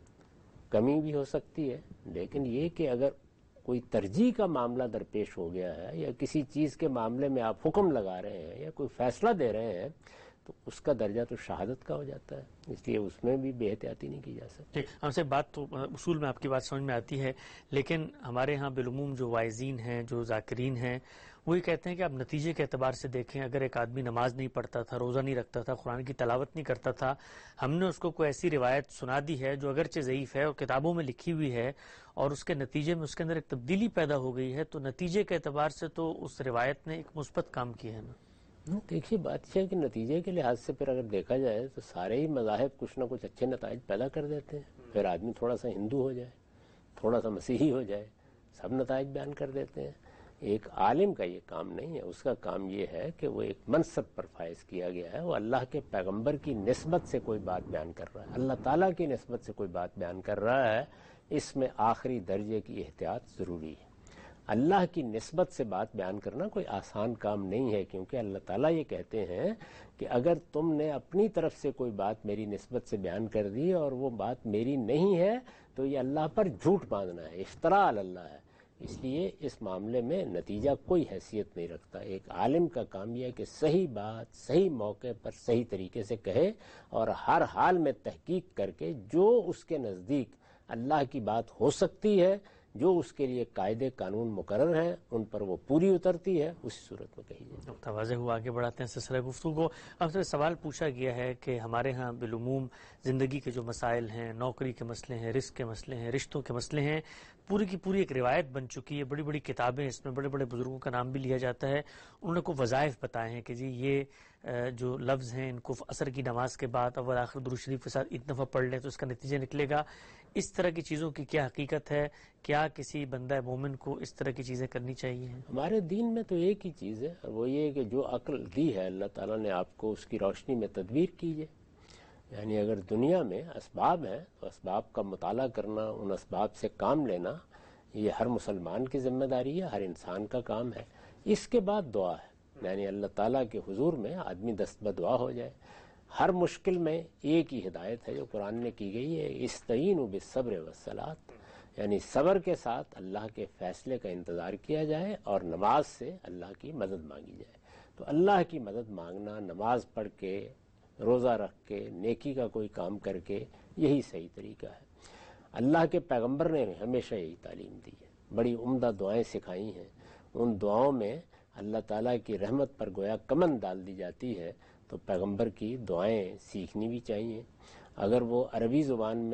کمی بھی ہو سکتی ہے، لیکن یہ کہ اگر کوئی ترجیح کا معاملہ درپیش ہو گیا ہے یا کسی چیز کے معاملے میں آپ حکم لگا رہے ہیں یا کوئی فیصلہ دے رہے ہیں تو اس کا درجہ تو شہادت کا ہو جاتا ہے، اس لیے اس میں بھی بے احتیاطی نہیں کی جا سکتی۔ ہم سے بات تو اصول میں آپ کی بات سمجھ میں آتی ہے، لیکن ہمارے ہاں بالعموم جو واعظین ہیں، جو ذاکرین ہیں، وہ یہ کہتے ہیں کہ آپ نتیجے کے اعتبار سے دیکھیں، اگر ایک آدمی نماز نہیں پڑھتا تھا، روزہ نہیں رکھتا تھا، قرآن کی تلاوت نہیں کرتا تھا، ہم نے اس کو کوئی ایسی روایت سنا دی ہے جو اگرچہ ضعیف ہے اور کتابوں میں لکھی ہوئی ہے اور اس کے نتیجے میں اس کے اندر ایک تبدیلی پیدا ہو گئی ہے، تو نتیجے کے اعتبار سے تو اس روایت نے ایک مثبت کام کیا ہے نا۔ دیکھیے بات یہ ہے کہ نتیجے کے لحاظ سے پھر اگر دیکھا جائے تو سارے ہی مذاہب کچھ نہ کچھ اچھے نتائج پیدا کر دیتے ہیں۔ پھر آدمی تھوڑا سا ہندو ہو جائے، تھوڑا سا مسیحی ہو جائے، سب نتائج بیان کر دیتے ہیں۔ ایک عالم کا یہ کام نہیں ہے، اس کا کام یہ ہے کہ وہ ایک منصب پر فائز کیا گیا ہے، وہ اللہ کے پیغمبر کی نسبت سے کوئی بات بیان کر رہا ہے، اللہ تعالیٰ کی نسبت سے کوئی بات بیان کر رہا ہے، اس میں آخری درجے کی احتیاط ضروری ہے۔ اللہ کی نسبت سے بات بیان کرنا کوئی آسان کام نہیں ہے، کیونکہ اللہ تعالیٰ یہ کہتے ہیں کہ اگر تم نے اپنی طرف سے کوئی بات میری نسبت سے بیان کر دی اور وہ بات میری نہیں ہے تو یہ اللہ پر جھوٹ باندھنا ہے، افتراء علی اللہ ہے۔ اس لیے اس معاملے میں نتیجہ کوئی حیثیت نہیں رکھتا۔ ایک عالم کا کام یہ ہے کہ صحیح بات صحیح موقع پر صحیح طریقے سے کہے اور ہر حال میں تحقیق کر کے جو اس کے نزدیک اللہ کی بات ہو سکتی ہے، جو اس کے لیے قاعدے قانون مقرر ہیں، ان پر وہ پوری اترتی ہے، اسی صورت میں کہی جائے۔ نقطہ واضح ہوا، آگے بڑھاتے ہیں سلسلہ گفتگو کو۔ ہم سے سوال پوچھا گیا ہے کہ ہمارے ہاں بالعموم زندگی کے جو مسائل ہیں، نوکری کے مسئلے ہیں، رزق کے مسئلے ہیں، رشتوں کے مسئلے ہیں، پوری کی پوری ایک روایت بن چکی ہے، بڑی بڑی کتابیں، اس میں بڑے بڑے بزرگوں کا نام بھی لیا جاتا ہے، انہوں نے کو وظائف بتائے ہیں کہ جی یہ جو لفظ ہیں ان کو عصر کی نماز کے بعد اول آخر درود شریف کے ساتھ اتنا دفعہ پڑھ لیں تو اس کا نتیجہ نکلے گا۔ اس طرح کی چیزوں کی کیا حقیقت ہے؟ کیا کسی بندہ مومن کو اس طرح کی چیزیں کرنی چاہیے؟ ہمارے دین میں تو ایک ہی چیز ہے، اور وہ یہ کہ جو عقل دی ہے اللہ تعالیٰ نے آپ کو، اس کی روشنی میں تدبیر کیجیے۔ یعنی اگر دنیا میں اسباب ہیں تو اسباب کا مطالعہ کرنا، ان اسباب سے کام لینا، یہ ہر مسلمان کی ذمہ داری ہے، ہر انسان کا کام ہے۔ اس کے بعد دعا ہے، یعنی اللہ تعالیٰ کے حضور میں آدمی دست بدعا ہو جائے۔ ہر مشکل میں ایک ہی ہدایت ہے جو قرآن نے کی گئی ہے، استعینوا بالصبر والصلاۃ، یعنی صبر کے ساتھ اللہ کے فیصلے کا انتظار کیا جائے اور نماز سے اللہ کی مدد مانگی جائے۔ تو اللہ کی مدد مانگنا، نماز پڑھ کے، روزہ رکھ کے، نیکی کا کوئی کام کر کے، یہی صحیح طریقہ ہے۔ اللہ کے پیغمبر نے ہمیشہ یہی تعلیم دی ہے، بڑی عمدہ دعائیں سکھائی ہیں، ان دعاؤں میں اللہ تعالیٰ کی رحمت پر گویا کمند ڈال دی جاتی ہے، تو پیغمبر کی دعائیں سیکھنی بھی چاہیے۔ اگر وہ عربی زبان میں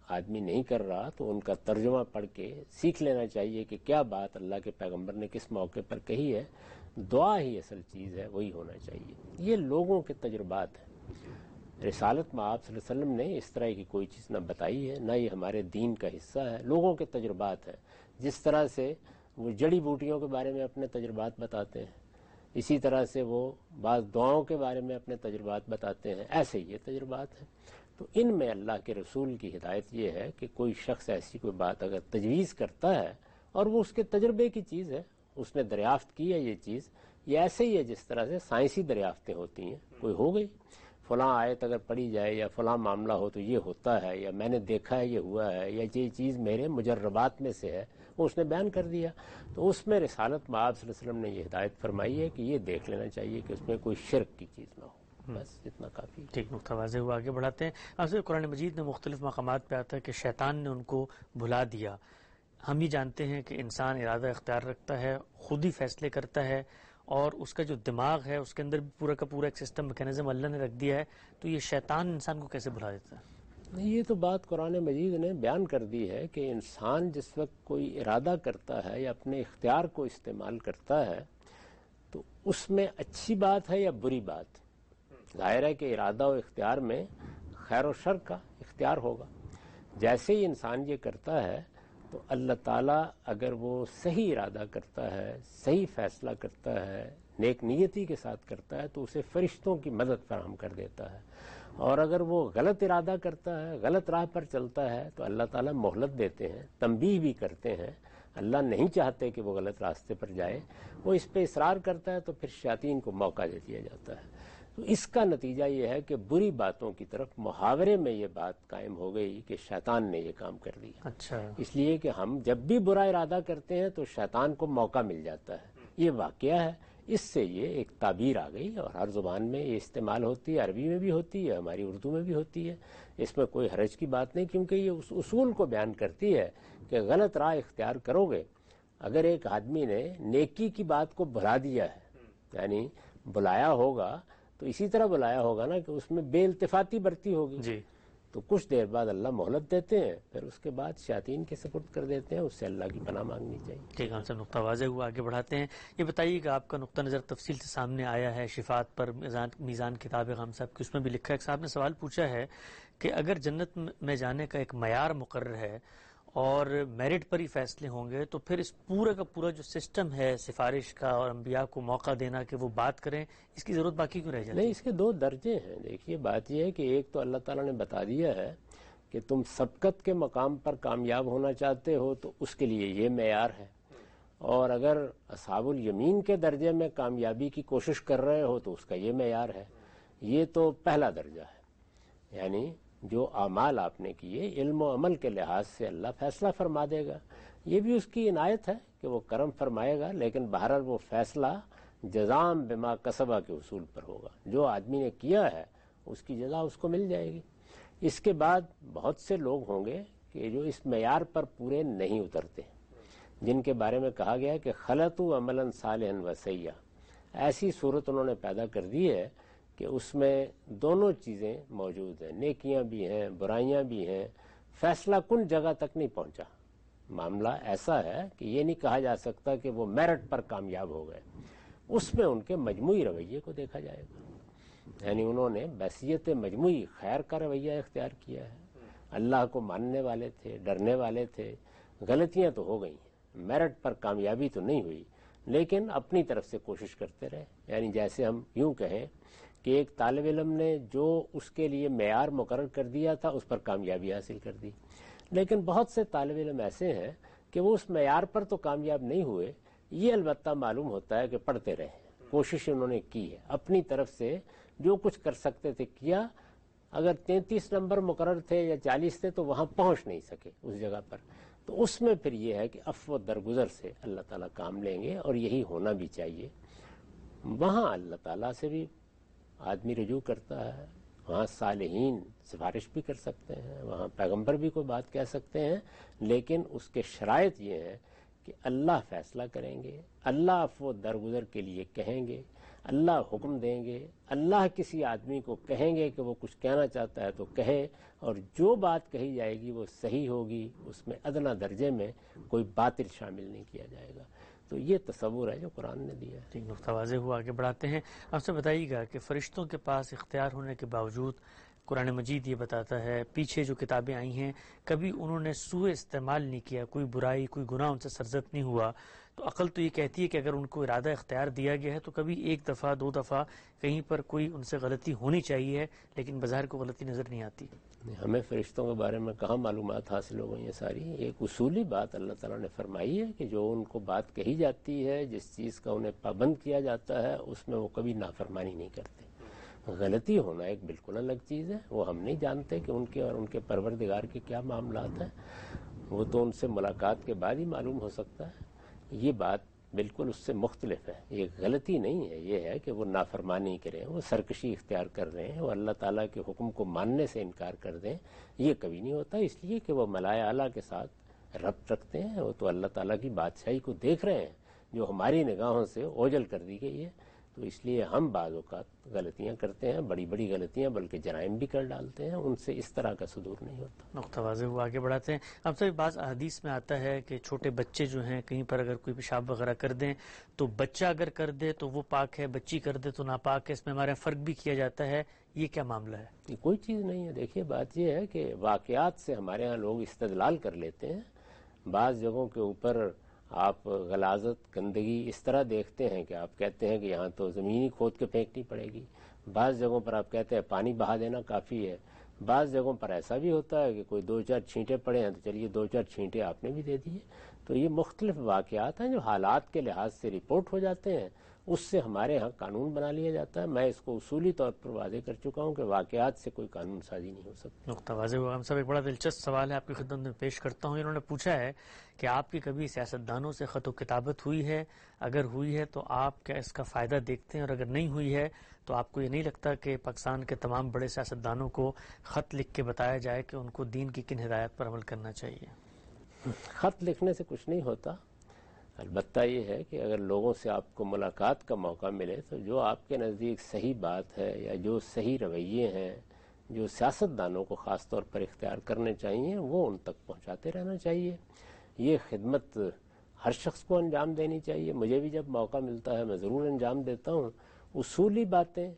آدمی نہیں کر رہا تو ان کا ترجمہ پڑھ کے سیکھ لینا چاہیے کہ کیا بات اللہ کے پیغمبر نے کس موقع پر کہی ہے. دعا ہی اصل چیز ہے, وہی ہونا چاہیے. یہ لوگوں کے تجربات ہیں. رسالت میں آپ صلی اللہ علیہ وسلم نے اس طرح کی کوئی چیز نہ بتائی ہے, نہ یہ ہمارے دین کا حصہ ہے. لوگوں کے تجربات ہیں. جس طرح سے وہ جڑی بوٹیوں کے بارے میں اپنے تجربات بتاتے ہیں, اسی طرح سے وہ بعض دعاؤں کے بارے میں اپنے تجربات بتاتے ہیں, ایسے یہ تجربات ہیں. تو ان میں اللہ کے رسول کی ہدایت یہ ہے کہ کوئی شخص ایسی کوئی بات اگر تجویز کرتا ہے اور وہ اس کے تجربے کی چیز ہے, اس نے دریافت کی ہے یہ چیز, یہ ایسے ہی ہے جس طرح سے سائنسی دریافتیں ہوتی ہیں. کوئی ہو گئی فلاں آیت اگر پڑھی جائے یا فلاں معاملہ ہو تو یہ ہوتا ہے, یا میں نے دیکھا ہے یہ ہوا ہے, یا یہ چیز میرے مجربات میں سے ہے, وہ اس نے بیان کر دیا. تو اس میں رسالت میں آپ صلی اللہ علیہ وسلم نے یہ ہدایت فرمائی ہے کہ یہ دیکھ لینا چاہیے کہ اس میں کوئی شرک کی چیز نہ ہو. بس اتنا کافی. ٹھیک, نقطہ واضح ہوا. آگے بڑھاتے ہیں. آپ سے قرآن مجید میں مختلف مقامات پہ آتا ہے کہ شیطان نے ان کو بھلا دیا. ہم ہی جانتے ہیں کہ انسان ارادہ اختیار رکھتا ہے, خود ہی فیصلے کرتا ہے, اور اس کا جو دماغ ہے اس کے اندر بھی پورا کا پورا ایک سسٹم میکینزم اللہ نے رکھ دیا ہے. تو یہ شیطان انسان کو کیسے بھلا دیتا ہے؟ یہ تو بات قرآن مجید نے بیان کر دی ہے کہ انسان جس وقت کوئی ارادہ کرتا ہے یا اپنے اختیار کو استعمال کرتا ہے تو اس میں اچھی بات ہے یا بری بات. ظاہر ہے کہ ارادہ و اختیار میں خیر و شر کا اختیار ہوگا. جیسے ہی انسان یہ کرتا ہے تو اللہ تعالیٰ اگر وہ صحیح ارادہ کرتا ہے, صحیح فیصلہ کرتا ہے, نیک نیتی کے ساتھ کرتا ہے تو اسے فرشتوں کی مدد فراہم کر دیتا ہے. اور اگر وہ غلط ارادہ کرتا ہے, غلط راہ پر چلتا ہے تو اللہ تعالیٰ مہلت دیتے ہیں, تنبیہ بھی کرتے ہیں. اللہ نہیں چاہتے کہ وہ غلط راستے پر جائے, وہ اس پہ اصرار کرتا ہے تو پھر شیاطین کو موقع دے دیا جاتا ہے. تو اس کا نتیجہ یہ ہے کہ بری باتوں کی طرف محاورے میں یہ بات قائم ہو گئی کہ شیطان نے یہ کام کر دیا. اچھا, اس لیے کہ ہم جب بھی برا ارادہ کرتے ہیں تو شیطان کو موقع مل جاتا ہے. یہ واقعہ ہے. اس سے یہ ایک تعبیر آ گئی اور ہر زبان میں یہ استعمال ہوتی ہے, عربی میں بھی ہوتی ہے, ہماری اردو میں بھی ہوتی ہے. اس میں کوئی حرج کی بات نہیں, کیونکہ یہ اس اصول کو بیان کرتی ہے کہ غلط راہ اختیار کرو گے. اگر ایک آدمی نے نیکی کی بات کو بھلا دیا ہے, یعنی بلایا ہوگا تو اسی طرح بلایا ہوگا نا کہ اس میں بے التفاتی برتی ہوگی جی, تو کچھ دیر بعد اللہ مہلت دیتے ہیں, پھر اس کے بعد شیاطین کے سپرد کر دیتے ہیں. اس سے اللہ کی پناہ مانگنی چاہیے. ٹھیک ہے, ہم سے نقطہ واضح ہوا. آگے بڑھاتے ہیں. یہ بتائیے کہ آپ کا نقطہ نظر تفصیل سے سامنے آیا ہے شفاعت پر. میزان کتاب خام صاحب کی اس میں بھی لکھا ہے. ایک صاحب نے سوال پوچھا ہے کہ اگر جنت میں جانے کا ایک معیار مقرر ہے اور میرٹ پر ہی فیصلے ہوں گے تو پھر اس پورا کا پورا جو سسٹم ہے سفارش کا اور انبیاء کو موقع دینا کہ وہ بات کریں, اس کی ضرورت باقی کیوں رہ جاتی ہے؟ نہیں, اس کے دو درجے ہیں. دیکھیے بات یہ ہے کہ ایک تو اللہ تعالیٰ نے بتا دیا ہے کہ تم سبقت کے مقام پر کامیاب ہونا چاہتے ہو تو اس کے لیے یہ معیار ہے, اور اگر اصحاب الیمین کے درجے میں کامیابی کی کوشش کر رہے ہو تو اس کا یہ معیار ہے. یہ تو پہلا درجہ ہے, یعنی جو اعمال آپ نے کیے علم و عمل کے لحاظ سے اللہ فیصلہ فرما دے گا. یہ بھی اس کی عنایت ہے کہ وہ کرم فرمائے گا, لیکن بہرحال وہ فیصلہ جزام بما کسبہ کے اصول پر ہوگا. جو آدمی نے کیا ہے اس کی جزا اس کو مل جائے گی. اس کے بعد بہت سے لوگ ہوں گے کہ جو اس معیار پر پورے نہیں اترتے, جن کے بارے میں کہا گیا کہ خلطوا عملا صالحا و سیئا. ایسی صورت انہوں نے پیدا کر دی ہے کہ اس میں دونوں چیزیں موجود ہیں, نیکیاں بھی ہیں برائیاں بھی ہیں. فیصلہ کن جگہ تک نہیں پہنچا. معاملہ ایسا ہے کہ یہ نہیں کہا جا سکتا کہ وہ میرٹ پر کامیاب ہو گئے. اس میں ان کے مجموعی رویے کو دیکھا جائے گا, یعنی انہوں نے بحثیت مجموعی خیر کا رویہ اختیار کیا ہے. اللہ کو ماننے والے تھے, ڈرنے والے تھے. غلطیاں تو ہو گئی, میرٹ پر کامیابی تو نہیں ہوئی, لیکن اپنی طرف سے کوشش کرتے رہے. یعنی جیسے ہم یوں کہیں کہ ایک طالب علم نے جو اس کے لیے معیار مقرر کر دیا تھا اس پر کامیابی حاصل کر دی, لیکن بہت سے طالب علم ایسے ہیں کہ وہ اس معیار پر تو کامیاب نہیں ہوئے. یہ البتہ معلوم ہوتا ہے کہ پڑھتے رہے, کوشش انہوں نے کی ہے, اپنی طرف سے جو کچھ کر سکتے تھے کیا. اگر 33 نمبر مقرر تھے یا 40 تھے تو وہاں پہنچ نہیں سکے اس جگہ پر, تو اس میں پھر یہ ہے کہ عفو درگزر سے اللہ تعالیٰ کام لیں گے, اور یہی ہونا بھی چاہیے. وہاں اللہ تعالیٰ سے بھی آدمی رجوع کرتا ہے, وہاں صالحین سفارش بھی کر سکتے ہیں, وہاں پیغمبر بھی کوئی بات کہہ سکتے ہیں, لیکن اس کے شرائط یہ ہیں کہ اللہ فیصلہ کریں گے, اللہ عفو درگزر کے لیے کہیں گے. اللہ حکم دیں گے، اللہ کسی آدمی کو کہیں گے کہ وہ کچھ کہنا چاہتا ہے تو کہے، اور جو بات کہی جائے گی وہ صحیح ہوگی، اس میں ادنیٰ درجے میں کوئی باطل شامل نہیں کیا جائے گا۔ تو یہ تصور ہے جو قرآن نے دیا ہے۔ ٹھیک، نقطہ واضح ہوا، آگے بڑھاتے ہیں۔ آپ سے بتائیے گا کہ فرشتوں کے پاس اختیار ہونے کے باوجود قرآن مجید یہ بتاتا ہے پیچھے جو کتابیں آئی ہیں کبھی انہوں نے سوء استعمال نہیں کیا، کوئی برائی کوئی گناہ ان سے سرزد نہیں ہوا، تو عقل تو یہ کہتی ہے کہ اگر ان کو ارادہ اختیار دیا گیا ہے تو کبھی ایک دفعہ دو دفعہ کہیں پر کوئی ان سے غلطی ہونی چاہیے، لیکن بظاہر کو غلطی نظر نہیں آتی۔ ہمیں فرشتوں کے بارے میں کہاں معلومات حاصل ہو گئی ہیں ساری؟ ایک اصولی بات اللہ تعالیٰ نے فرمائی ہے کہ جو ان کو بات کہی جاتی ہے، جس چیز کا انہیں پابند کیا جاتا ہے، اس میں وہ کبھی نافرمانی نہیں کرتے۔ غلطی ہونا ایک بالکل الگ چیز ہے، وہ ہم نہیں جانتے کہ ان کے اور ان کے پروردگار کے کیا معاملات ہیں، وہ تو ان سے ملاقات کے بعد ہی معلوم ہو سکتا ہے۔ یہ بات بالکل اس سے مختلف ہے، یہ غلطی نہیں ہے، یہ ہے کہ وہ نافرمانی کریں، وہ سرکشی اختیار کر رہے ہیں، وہ اللہ تعالیٰ کے حکم کو ماننے سے انکار کر دیں، یہ کبھی نہیں ہوتا، اس لیے کہ وہ ملائے اعلیٰ کے ساتھ ربط رکھتے ہیں، وہ تو اللہ تعالیٰ کی بادشاہی کو دیکھ رہے ہیں جو ہماری نگاہوں سے اوجھل کر دی گئی ہے۔ تو اس لیے ہم بعض اوقات غلطیاں کرتے ہیں، بڑی بڑی غلطیاں، بلکہ جرائم بھی کر ڈالتے ہیں، ان سے اس طرح کا صدور نہیں ہوتا۔ نقطہ واضح ہوا، آگے بڑھاتے ہیں۔ اب سے بعض احادیث میں آتا ہے کہ چھوٹے بچے جو ہیں کہیں پر اگر کوئی پیشاب وغیرہ کر دیں تو بچہ اگر کر دے تو وہ پاک ہے، بچی کر دے تو ناپاک ہے، اس میں ہمارے یہاں فرق بھی کیا جاتا ہے، یہ کیا معاملہ ہے؟ یہ کوئی چیز نہیں ہے۔ دیکھیے بات یہ ہے کہ واقعات سے ہمارے ہاں لوگ استدلال کر لیتے ہیں، بعض جگہوں کے اوپر آپ غلاظت گندگی اس طرح دیکھتے ہیں کہ آپ کہتے ہیں کہ یہاں تو زمینی کھود کے پھینکنی پڑے گی، بعض جگہوں پر آپ کہتے ہیں پانی بہا دینا کافی ہے، بعض جگہوں پر ایسا بھی ہوتا ہے کہ کوئی دو چار چھینٹے پڑے ہیں تو چلیے دو چار چھینٹے آپ نے بھی دے دیے۔ تو یہ مختلف واقعات ہیں جو حالات کے لحاظ سے رپورٹ ہو جاتے ہیں، اس سے ہمارے ہاں قانون بنا لیا جاتا ہے۔ میں اس کو اصولی طور پر واضح کر چکا ہوں کہ واقعات سے کوئی قانون سازی نہیں ہو سکتی۔ نقطہ واضح ہوا۔ ہم سب ایک بڑا دلچسپ سوال ہے آپ کی خدمت میں پیش کرتا ہوں۔ انہوں نے پوچھا ہے کہ آپ کی کبھی سیاستدانوں سے خط و کتابت ہوئی ہے؟ اگر ہوئی ہے تو آپ کیا اس کا فائدہ دیکھتے ہیں، اور اگر نہیں ہوئی ہے تو آپ کو یہ نہیں لگتا کہ پاکستان کے تمام بڑے سیاستدانوں کو خط لکھ کے بتایا جائے کہ ان کو دین کی کن ہدایات پر عمل کرنا چاہیے؟ خط لکھنے سے کچھ نہیں ہوتا، البتہ یہ ہے کہ اگر لوگوں سے آپ کو ملاقات کا موقع ملے تو جو آپ کے نزدیک صحیح بات ہے یا جو صحیح رویے ہیں جو سیاستدانوں کو خاص طور پر اختیار کرنے چاہیے وہ ان تک پہنچاتے رہنا چاہیے۔ یہ خدمت ہر شخص کو انجام دینی چاہیے، مجھے بھی جب موقع ملتا ہے میں ضرور انجام دیتا ہوں۔ اصولی باتیں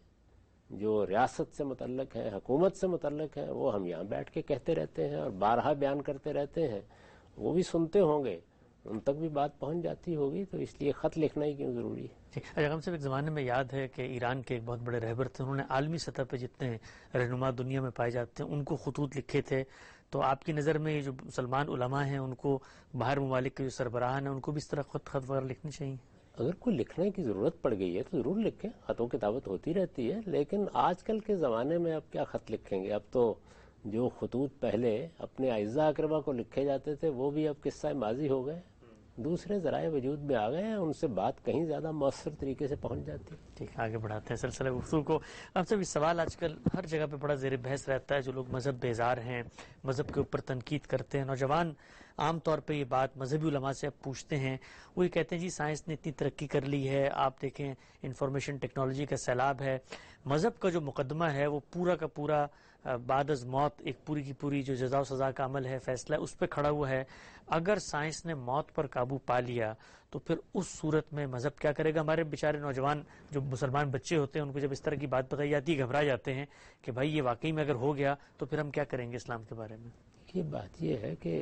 جو ریاست سے متعلق ہیں، حکومت سے متعلق ہیں، وہ ہم یہاں بیٹھ کے کہتے رہتے ہیں اور بارہا بیان کرتے رہتے ہیں، وہ بھی سنتے ہوں گے، ان تک بھی بات پہنچ جاتی ہوگی، تو اس لیے خط لکھنا ہی کیوں ضروری ہے۔ اچھا، ہم سے ایک زمانے میں یاد ہے کہ ایران کے ایک بہت بڑے رہبر تھے، انہوں نے عالمی سطح پہ جتنے رہنما دنیا میں پائے جاتے ہیں ان کو خطوط لکھے تھے، تو آپ کی نظر میں یہ جو مسلمان علماء ہیں ان کو باہر ممالک کے جو سربراہ ہیں ان کو بھی اس طرح خط وغیرہ لکھنی چاہیے؟ اگر کوئی لکھنے کی ضرورت پڑ گئی ہے تو ضرور لکھیں، خط و کتابت ہوتی رہتی ہے، لیکن آج کل کے زمانے میں اب کیا خط لکھیں گے؟ اب تو جو خطوط پہلے اپنے اعزاء اقربا کو لکھے جاتے تھے وہ بھی اب قصہ ماضی ہو گئے، دوسرے ذرائع وجود میں آ گئے ہیں، ان سے بات کہیں زیادہ مؤثر طریقے سے پہنچ جاتی ہے۔ ٹھیک، آگے بڑھاتے ہیں سلسلہ گفتگو کو۔ اب سے بھی سوال آج کل ہر جگہ پہ بڑا زیر بحث رہتا ہے، جو لوگ مذہب بیزار ہیں، مذہب کے اوپر تنقید کرتے ہیں، نوجوان عام طور پہ یہ بات مذہبی علماء سے اب پوچھتے ہیں، وہ یہ کہتے ہیں جی سائنس نے اتنی ترقی کر لی ہے، آپ دیکھیں انفارمیشن ٹیکنالوجی کا سیلاب ہے، مذہب کا جو مقدمہ ہے وہ پورا کا پورا بعد از موت ایک پوری کی پوری جو جزا و سزا کا عمل ہے، فیصلہ ہے، اس پہ کھڑا ہوا ہے۔ اگر سائنس نے موت پر قابو پا لیا تو پھر اس صورت میں مذہب کیا کرے گا؟ ہمارے بیچارے نوجوان جو مسلمان بچے ہوتے ہیں ان کو جب اس طرح کی بات بتائی جاتی ہے گھبرا جاتے ہیں کہ بھائی یہ واقعی میں اگر ہو گیا تو پھر ہم کیا کریں گے اسلام کے بارے میں؟ یہ بات یہ ہے کہ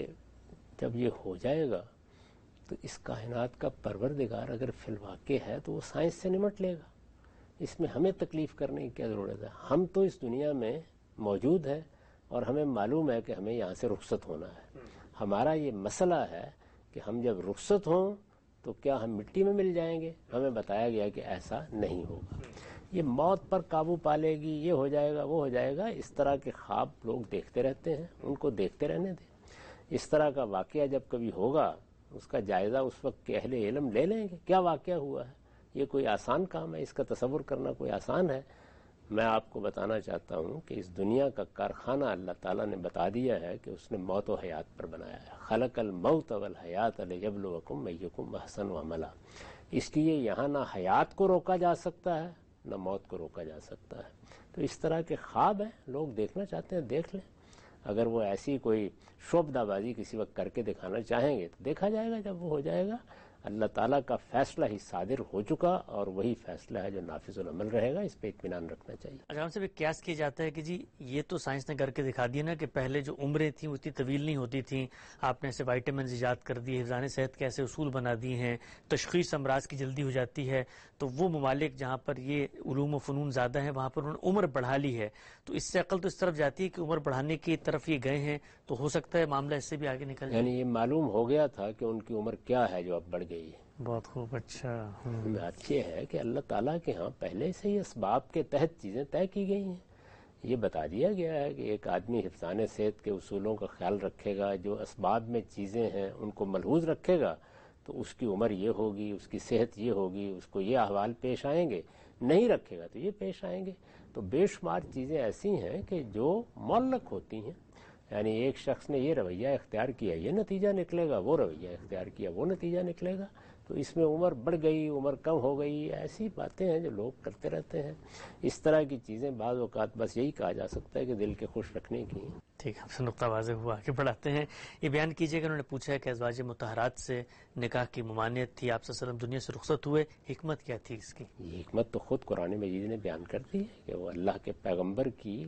جب یہ ہو جائے گا تو اس کائنات کا پروردگار اگر فی الواقع ہے تو وہ سائنس سے نمٹ لے گا، اس میں ہمیں تکلیف کرنے کی کیا ضرورت ہے؟ ہم تو اس دنیا میں موجود ہے اور ہمیں معلوم ہے کہ ہمیں یہاں سے رخصت ہونا ہے۔ ہمارا یہ مسئلہ ہے کہ ہم جب رخصت ہوں تو کیا ہم مٹی میں مل جائیں گے؟ ہمیں بتایا گیا کہ ایسا نہیں ہوگا، یہ موت پر قابو پا لے گی، یہ ہو جائے گا، وہ ہو جائے گا، اس طرح کے خواب لوگ دیکھتے رہتے ہیں، ان کو دیکھتے رہنے دیں۔ اس طرح کا واقعہ جب کبھی ہوگا اس کا جائزہ اس وقت کے اہل علم لے لیں گے، کیا واقعہ ہوا ہے، یہ کوئی آسان کام ہے، اس کا تصور کرنا کوئی آسان ہے؟ میں آپ کو بتانا چاہتا ہوں کہ اس دنیا کا کارخانہ اللہ تعالیٰ نے بتا دیا ہے کہ اس نے موت و حیات پر بنایا ہے، خلق الموت والحیات لیبلوکم ایکم احسن عملا۔ اس لیے یہاں نہ حیات کو روکا جا سکتا ہے نہ موت کو روکا جا سکتا ہے. تو اس طرح کے خواب ہیں, لوگ دیکھنا چاہتے ہیں دیکھ لیں. اگر وہ ایسی کوئی شعبدہ بازی کسی وقت کر کے دکھانا چاہیں گے تو دیکھا جائے گا جب وہ ہو جائے گا. اللہ تعالیٰ کا فیصلہ ہی صادر ہو چکا اور وہی فیصلہ ہے جو نافذ العمل رہے گا, اس پہ اطمینان رکھنا چاہیے. اچھا, ہم سے بھی قیاس کیا جاتا ہے کہ جی یہ تو سائنس نے کر کے دکھا دیا نا کہ پہلے جو عمریں تھیں وہ اتنی طویل نہیں ہوتی تھیں, آپ نے ایسے وائٹامنز ایجاد کر دیے, حفظان صحت کے ایسے اصول بنا دیے ہیں, تشخیص امراض کی جلدی ہو جاتی ہے. تو وہ ممالک جہاں پر یہ علوم و فنون زیادہ ہیں وہاں پر انہوں نے عمر بڑھا لی ہے, تو اس سے عقل تو اس طرف جاتی ہے کہ عمر بڑھانے کی طرف یہ گئے ہیں, تو ہو سکتا ہے معاملہ اس سے بھی آگے نکل جائے. یعنی یہ معلوم ہو گیا تھا کہ ان کی عمر کیا ہے جو اب بڑھ گئی ہے. بہت خوب. اچھا, بات یہ ہے کہ اللہ تعالیٰ کے ہاں پہلے سے ہی اسباب کے تحت چیزیں طے کی گئی ہیں. یہ بتا دیا گیا ہے کہ ایک آدمی حفظان صحت کے اصولوں کا خیال رکھے گا, جو اسباب میں چیزیں ہیں ان کو ملحوظ رکھے گا تو اس کی عمر یہ ہوگی, اس کی صحت یہ ہوگی, اس کو یہ احوال پیش آئیں گے. نہیں رکھے گا تو یہ پیش آئیں گے. تو بے شمار چیزیں ایسی ہیں کہ جو معلق ہوتی ہیں. یعنی ایک شخص نے یہ رویہ اختیار کیا یہ نتیجہ نکلے گا, وہ رویہ اختیار کیا وہ نتیجہ نکلے گا. تو اس میں عمر بڑھ گئی, عمر کم ہو گئی, ایسی باتیں ہیں جو لوگ کرتے رہتے ہیں. اس طرح کی چیزیں بعض اوقات بس یہی کہا جا سکتا ہے کہ دل کے خوش رکھنے کی ہیں. ٹھیک, ہم سے نقطہ واضح ہوا. آگے بڑھاتے ہیں. یہ بیان کیجیے کہ انہوں نے پوچھا ہے کہ ازواج مطہرات سے نکاح کی ممانعت تھی, آپ صلی اللہ علیہ وسلم دنیا سے رخصت ہوئے, حکمت کیا تھی اس کی؟ یہ حکمت تو خود قرآن مجید نے بیان کر دی ہے کہ وہ اللہ کے پیغمبر کی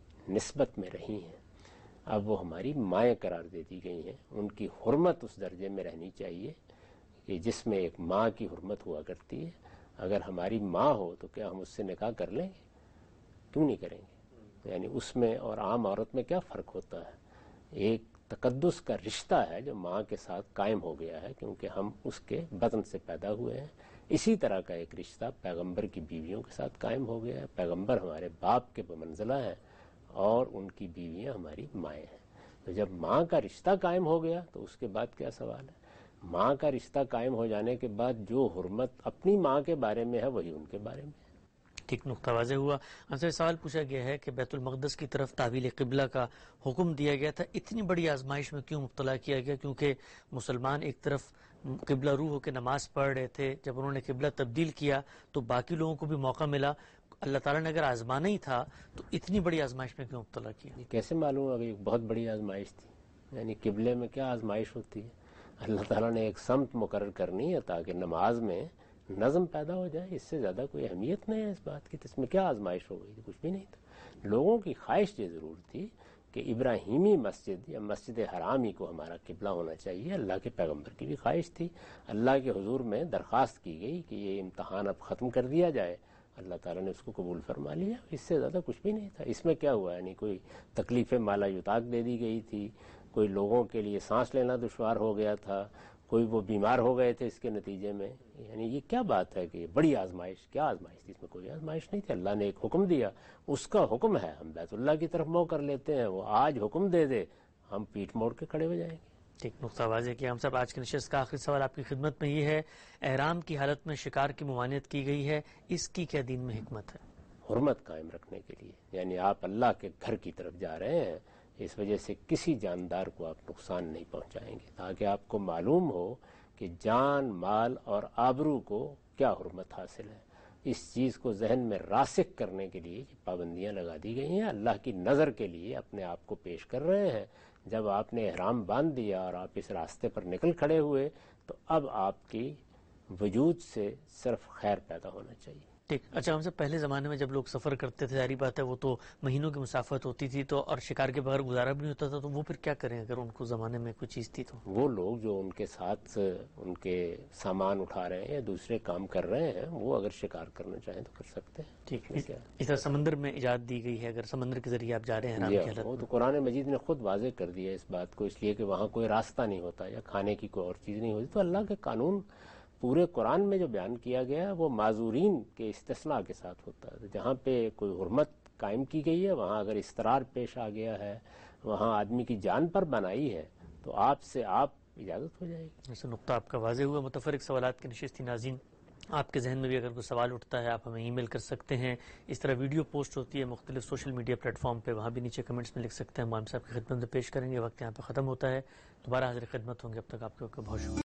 نسبت میں رہی ہیں. اب وہ ہماری مائیں قرار دے دی گئی ہیں. ان کی حرمت اس درجے میں رہنی چاہیے کہ جس میں ایک ماں کی حرمت ہوا کرتی ہے. اگر ہماری ماں ہو تو کیا ہم اس سے نکاح کر لیں گے؟ کیوں نہیں کریں گے؟ یعنی اس میں اور عام عورت میں کیا فرق ہوتا ہے؟ ایک تقدس کا رشتہ ہے جو ماں کے ساتھ قائم ہو گیا ہے کیونکہ ہم اس کے بطن سے پیدا ہوئے ہیں. اسی طرح کا ایک رشتہ پیغمبر کی بیویوں کے ساتھ قائم ہو گیا ہے. پیغمبر ہمارے باپ کے بمنزلہ ہیں اور ان کی بیویاں ہماری مائیں ہیں. تو جب ماں کا رشتہ قائم ہو گیا تو اس کے بعد کیا سوال ہے؟ ماں کا رشتہ قائم ہو جانے کے بعد جو حرمت اپنی ماں کے بارے میں ہے وہی ان کے بارے میں ہے. ٹھیک, نقطہ واضح ہوا. ہم سے سوال پوچھا گیا ہے کہ بیت المقدس کی طرف تحویل قبلہ کا حکم دیا گیا تھا, اتنی بڑی آزمائش میں کیوں مبتلا کیا گیا؟ کیونکہ مسلمان ایک طرف قبلہ رو ہو کے نماز پڑھ رہے تھے, جب انہوں نے قبلہ تبدیل کیا تو باقی لوگوں کو بھی موقع ملا. اللہ تعالیٰ نے اگر آزمانا ہی تھا تو اتنی بڑی آزمائش میں کیوں مبتلا کیا؟ یہ کیسے معلوم ہے کہ ایک بہت بڑی آزمائش تھی؟ یعنی قبلے میں کیا آزمائش ہوتی ہے؟ اللہ تعالیٰ نے ایک سمت مقرر کرنی ہے تاکہ نماز میں نظم پیدا ہو جائے. اس سے زیادہ کوئی اہمیت نہیں ہے اس بات کی. اس میں کیا آزمائش ہو گئی تھی؟ کچھ بھی نہیں تھا. لوگوں کی خواہش یہ ضرور تھی کہ ابراہیمی مسجد یا مسجد حرامی کو ہمارا قبلہ ہونا چاہیے. اللہ کے پیغمبر کی بھی خواہش تھی. اللہ کے حضور میں درخواست کی گئی کہ یہ امتحان اب ختم کر دیا جائے. اللہ تعالیٰ نے اس کو قبول فرما لیا. اس سے زیادہ کچھ بھی نہیں تھا. اس میں کیا ہوا؟ یعنی کوئی تکلیف مالا یطاق دے دی گئی تھی, کوئی لوگوں کے لیے سانس لینا دشوار ہو گیا تھا, کوئی وہ بیمار ہو گئے تھے اس کے نتیجے میں. یعنی یہ کیا بات ہے کہ یہ بڑی آزمائش؟ کیا آزمائش تھی؟ اس میں کوئی آزمائش نہیں تھی. اللہ نے ایک حکم دیا, اس کا حکم ہے, ہم بیت اللہ کی طرف منہ کر لیتے ہیں. وہ آج حکم دے دے ہم پیٹھ موڑ کے کھڑے ہو جائیں گے. ٹھیک, نقطہ واضح کیا. ہم سب آج کی نشست کا آخری سوال آپ کی خدمت میں یہ ہے, احرام کی حالت میں شکار کی ممانعت کی گئی ہے, اس کی کیا دین میں حکمت ہے؟ حرمت قائم رکھنے کے لیے. یعنی آپ اللہ کے گھر کی طرف جا رہے ہیں, اس وجہ سے کسی جاندار کو آپ نقصان نہیں پہنچائیں گے, تاکہ آپ کو معلوم ہو کہ جان, مال اور آبرو کو کیا حرمت حاصل ہے. اس چیز کو ذہن میں راسخ کرنے کے لیے یہ پابندیاں لگا دی گئی ہیں. اللہ کی نظر کے لیے اپنے آپ کو پیش کر رہے ہیں. جب آپ نے احرام باندھ دیا اور آپ اس راستے پر نکل کھڑے ہوئے تو اب آپ کی وجود سے صرف خیر پیدا ہونا چاہیے. ٹھیک. اچھا, ہم سے پہلے زمانے میں جب لوگ سفر کرتے تھے, ظاہری بات ہے وہ تو مہینوں کی مسافت ہوتی تھی, تو اور شکار کے بغیر گزارا بھی نہیں ہوتا تھا, تو وہ پھر کیا کریں اگر ان کو زمانے میں کوئی چیز تھی تو؟ وہ لوگ جو ان کے ساتھ ان کے سامان اٹھا رہے ہیں یا دوسرے کام کر رہے ہیں, وہ اگر شکار کرنا چاہیں تو کر سکتے ہیں. ٹھیک. اس طرح سمندر میں ایجاد دی گئی ہے, اگر سمندر کے ذریعے آپ جا رہے ہیں احرام کی حالت وہ تو قرآن مجید نے خود واضح کر دیا اس بات کو, اس لیے کہ وہاں کوئی راستہ نہیں ہوتا یا کھانے کی کوئی اور چیز نہیں ہوتی. تو اللہ کے قانون پورے قرآن میں جو بیان کیا گیا ہے وہ معذورین کے استثناء کے ساتھ ہوتا ہے. جہاں پہ کوئی حرمت قائم کی گئی ہے وہاں اگر اضطرار پیش آ گیا ہے, وہاں آدمی کی جان پر بنائی ہے, تو آپ سے آپ اجازت ہو جائے گی. ایسا نقطہ آپ کا واضح ہوا. متفرق سوالات کی نشست تھی. ناظرین, آپ کے ذہن میں بھی اگر کوئی سوال اٹھتا ہے آپ ہمیں ای میل کر سکتے ہیں. اس طرح ویڈیو پوسٹ ہوتی ہے مختلف سوشل میڈیا پلیٹ فارم پہ, وہاں بھی نیچے کمنٹس میں لکھ سکتے ہیں. ہم صاحب کی خدمت میں پیش کریں گے. وقت یہاں پہ ختم ہوتا ہے, دوبارہ حاضر خدمت ہوں گے. اب تک آپ کا بہت شکریہ.